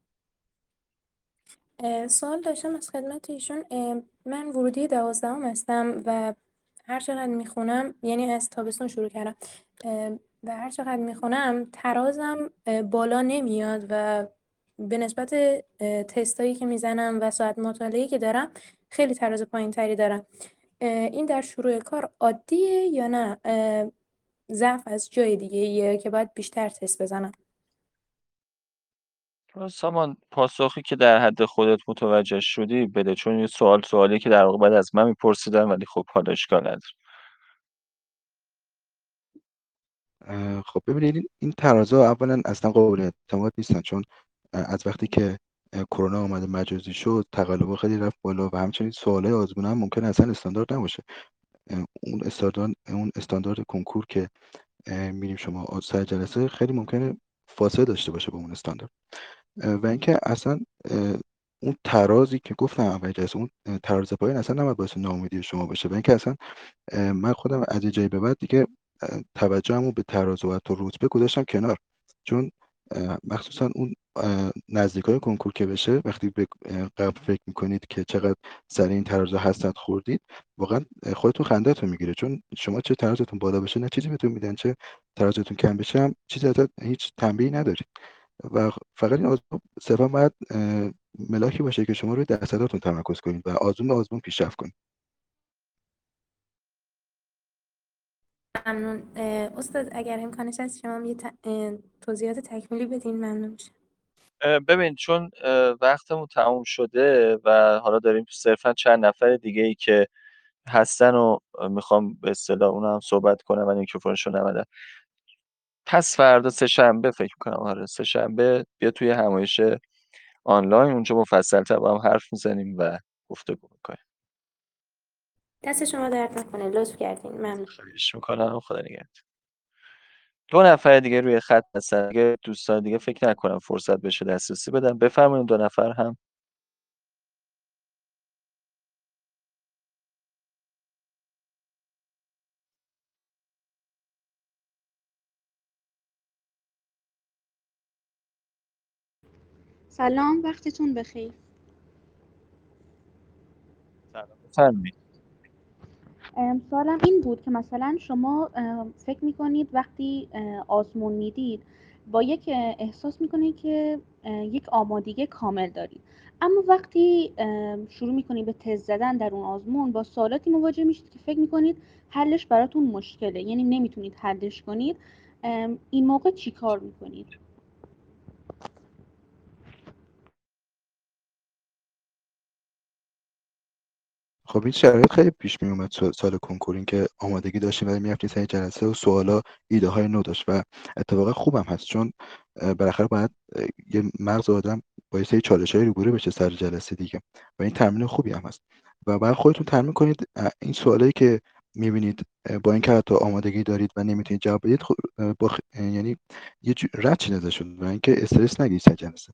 اه، سوال داشتم از خدمت ایشون. اه، من ورودی دوازدهم هستم و هر چقدر میخونم، یعنی از تابستون شروع کردم اه، و هر چقدر میخونم ترازم اه، بالا نمیاد و به نسبت اه، تستایی که میزنم و ساعت مطالعه‌ای که دارم خیلی تراز پایین تری دارم. اه، این در شروع کار عادیه یا نه اه، ضعف از جای دیگه ایه که باید بیشتر تست بزنم؟ سامان پاسخی که در حد خودت متوجه شدی بده، چون یه سوال سوالی که در واقع بعد از من میپرسیدن، ولی خب حالا اشکال نداره. اه، خب ببینید این این ترازا اولا اصلا قابل اعتماد نیستن، چون اه، از وقتی که اه، کرونا اومده مجازی شد تقلبا خیلی رفت بالا و همچنین سوالای آزمون هم ممکن اصلا استاندارد نباشه. اه، اون استاندارد اون استاندارد کنکور که اه، میریم شما آ- سر جلسه خیلی ممکنه فاصله داشته باشه با اون استاندارد. اه، و اینکه اصلا اه، اون ترازی که گفتم اول جلسه، اون اه، تراز پایین اصلا نباید باعث ناامیدی شما باشه. و اینکه اصلا اه، من خودم از یه جایی به بعد دیگه اه، توجهمو به تراز و حتی رتبه گذاشتم کنار، چون اه، مخصوصا اون نزدیکای کنکور که بشه وقتی به اه، قبل فکر میکنید که چقدر سر این ترازا هستند خوردید، واقعا اه، خودتون خندهتون میگیره، چون شما چه ترازتون بالا بشه نه چیزی بهتون میدن، چه ترازتون کم بشه هم چیزی ازت هیچ تنبیهی ندارید. و فقط این آزمون صرفا باید اه، ملاکی باشه که شما روی درصداتون تمرکز کنید و آزمون به آزمون پیشرفت کنید. ممنون. اه، استاد اگر امکانش هست شما هم یه ت- اه، توضیحات تکمیلی بدین ممنون میشه. اه، ببین چون اه، وقتمون تموم شده و حالا داریم صرفا چند نفر دیگه ای که هستن و اه، میخوام به اصطلاح اونا هم صحبت کنم و میکروفونشون نمیدن. پس فردا سه شنبه فکر میکنم، آره سه شنبه بیا توی همایش آنلاین، اونجا مفصل‌تر با هم حرف میزنیم و گفتگو میکنیم. دست شما درد نکنه، لطف کردین، ممنون. خواهش میکنم، خدا نگهدار. دو نفر دیگه روی خط هستن، دیگه دوستان دیگه فکر نکنم فرصت بشه دسترسی بدم. بفرمایید دو نفر هم. سلام، وقتتون بخیر. سلام بفرمایید. ام، سوالم این بود که مثلا شما ام، فکر میکنید وقتی اه، آزمون میدید با یک اه، احساس میکنید که اه، یک آمادگی کامل دارید، اما وقتی ام، شروع میکنید به تست زدن در اون آزمون با سوالاتی مواجه میشید که فکر میکنید حلش براتون مشکله، یعنی نمیتونید حلش کنید، ام، این موقع چی کار میکنید؟ خب این شرایط خیلی پیش می اومد سال سال کنکور، این که آمادگی داشتیم ولی میرفتیم سر جلسه و سوالا ایده های نو داشت و اتفاقا خوبم هست، چون اه، بالاخره باید اه، یه مغز آدم با یه سری چالش های روبرو بشه سر جلسه دیگه و این تمرین خوبی هم هست و باید خودتون تمرین کنید. اه، این سوالایی که میبینید با اینکه حتی آمادگی دارید و نمیتونید جواب بدید خب، اه، با خ- اه، یعنی یه جو- رد چین ازشون و اینکه استرس نگیرید سر جلسه.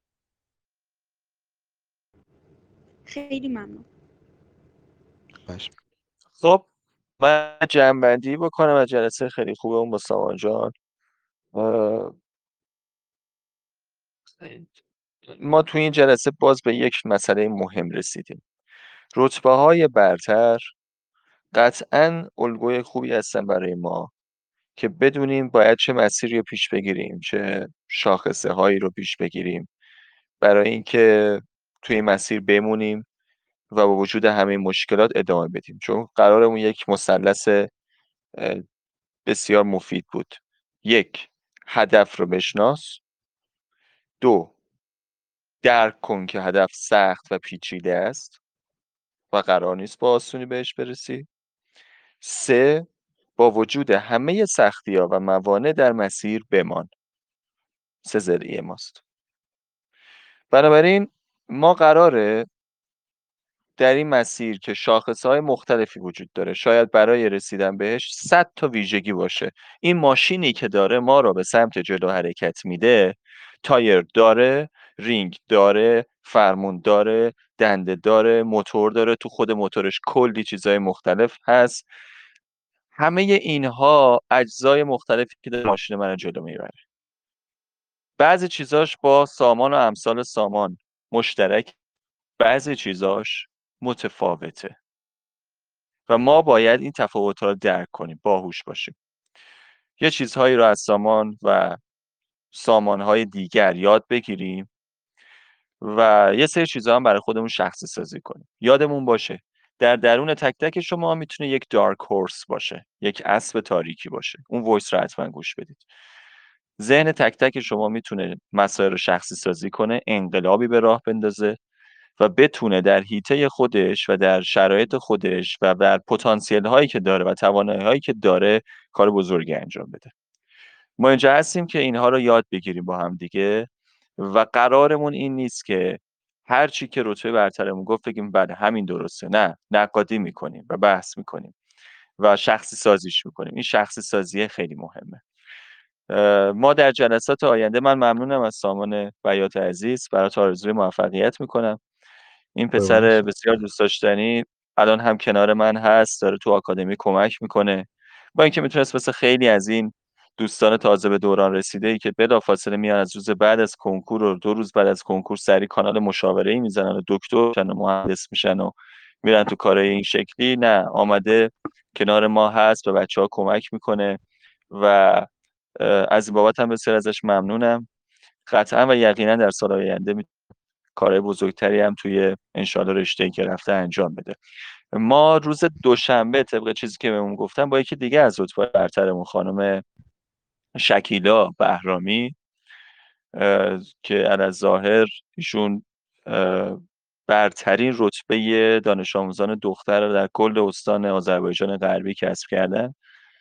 خیلی ممنون. باشه. خب من جمع‌بندی بکنم از جلسه خیلی خوبمون با سامان جان. اه، ما تو این جلسه باز به یک مسئله مهم رسیدیم. رتبه‌های برتر قطعاً الگوی خوبی هستن برای ما که بدونیم باید چه مسیری رو پیش بگیریم، چه شاخصه‌هایی رو پیش بگیریم برای اینکه توی این مسیر بمونیم و با وجود همه مشکلات ادامه بدیم، چون قرارمون یک مثلث اه، بسیار مفید بود. یک، هدف رو بشناس. دو، درک کن که هدف سخت و پیچیده است و قرار نیست با آسونی بهش برسی. سه، با وجود همه سختی‌ها و موانع در مسیر بمان. سه ذریعه ماست. بنابراین ما قراره در این مسیر که شاخصهای مختلفی وجود داره، شاید برای رسیدن بهش صد تا ویژگی باشه، این ماشینی که داره ما رو به سمت جلو حرکت میده، تایر داره، رینگ داره، فرمون داره، دنده داره، موتور داره، تو خود موتورش کلی چیزهای مختلف هست. همه اینها اجزای مختلفی که داره ماشین من رو جلو میبره. بعضی چیزاش با سامان و امثال سامان مشترک، بعضی چیزاش متفاوته و ما باید این تفاوت‌ها رو درک کنیم، باهوش باشیم. یه چیزهایی رو از سامان و سامان‌های دیگر یاد بگیریم و یه سری چیزها هم برای خودمون شخصی سازی کنیم. یادمون باشه در درون تک تک شما میتونه یک دارک هورس باشه، یک اسب تاریکی باشه. اون وایس رو حتما گوش بدید. ذهن تک تک شما میتونه مسائل رو شخصی سازی کنه، انقلابی به راه بندازه و بتونه در حیطه خودش و در شرایط خودش و در پتانسیل هایی که داره و توانایی هایی که داره کار بزرگی انجام بده. ما اینجا هستیم که اینها رو یاد بگیریم با هم دیگه و قرارمون این نیست که هر چی که رتبه برترمون گفت بگیم بله همین درسته. نه، نقادی میکنیم و بحث میکنیم و شخصی سازیش میکنیم. این شخصی سازی خیلی مهمه. ما در جلسات آینده، من ممنونم از سامان بیات عزیز، برات آرزوی موفقیت میکنم. این پسر بسیار دوست داشتنی الان هم کنار من هست، داره تو آکادمی کمک میکنه، با اینکه میتونست مثل خیلی از این دوستان تازه به دوران رسیده ای که بلافاصله میان از روز بعد از کنکور و دو روز بعد از کنکور سری کانال مشاوره‌ای میزنن و دکتر میشن و مهندس میشن و میرن تو کارهای این شکلی، نه، آمده کنار ما هست و بچه‌ها کمک میکنه و از این بابت هم بسیار ازش ممنونم. قطعا و یقینا در سال آینده می کارهای بزرگتری هم توی انشالله رشته‌ای که رفته انجام بده. ما روز دوشنبه طبق چیزی که بهمون گفتن با یکی دیگه از رتبه برترمون، خانم شکیلا بهرامی، که علی‌الظاهر ایشون برترین رتبه دانش آموزان دختر رو در کل استان آذربایجان غربی کسب کردن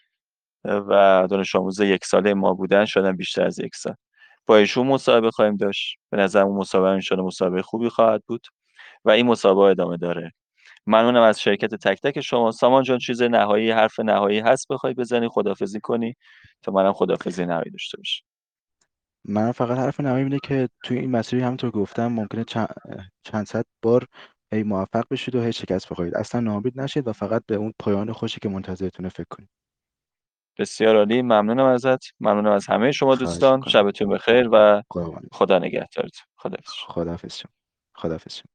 و دانش آموز یک ساله ما بودن، شدن بیشتر از یک سال. با ایشون مصاحبه خواهیم داشت. به نظرم اون مصاحبه انشالله مصاحبه خوبی خواهد بود و این مسابقه ادامه داره. ممنونم از شرکت تک تک شما. سامان جان چیز نهایی، حرف نهایی هست بخوای بزنی خداحافظی کنی تا منم خداحافظی نهایی داشته باشم؟ من فقط حرف نهایی اینه که توی این مسیری همونطور گفتم ممکنه چند, چند صد بار هی موفق بشید و هی شکست بخورید، اصلا ناامید نشید و فقط به اون پایان خوشی که منتظرتونه فکر کنید. بسیار عالی، ممنونم ازت، ممنونم از همه شما خواهش دوستان. میکنم. شبتون بخیر و قربان. خدا نگهدارت. خداحافظ. خداحافظ شما. خداحافظ شما.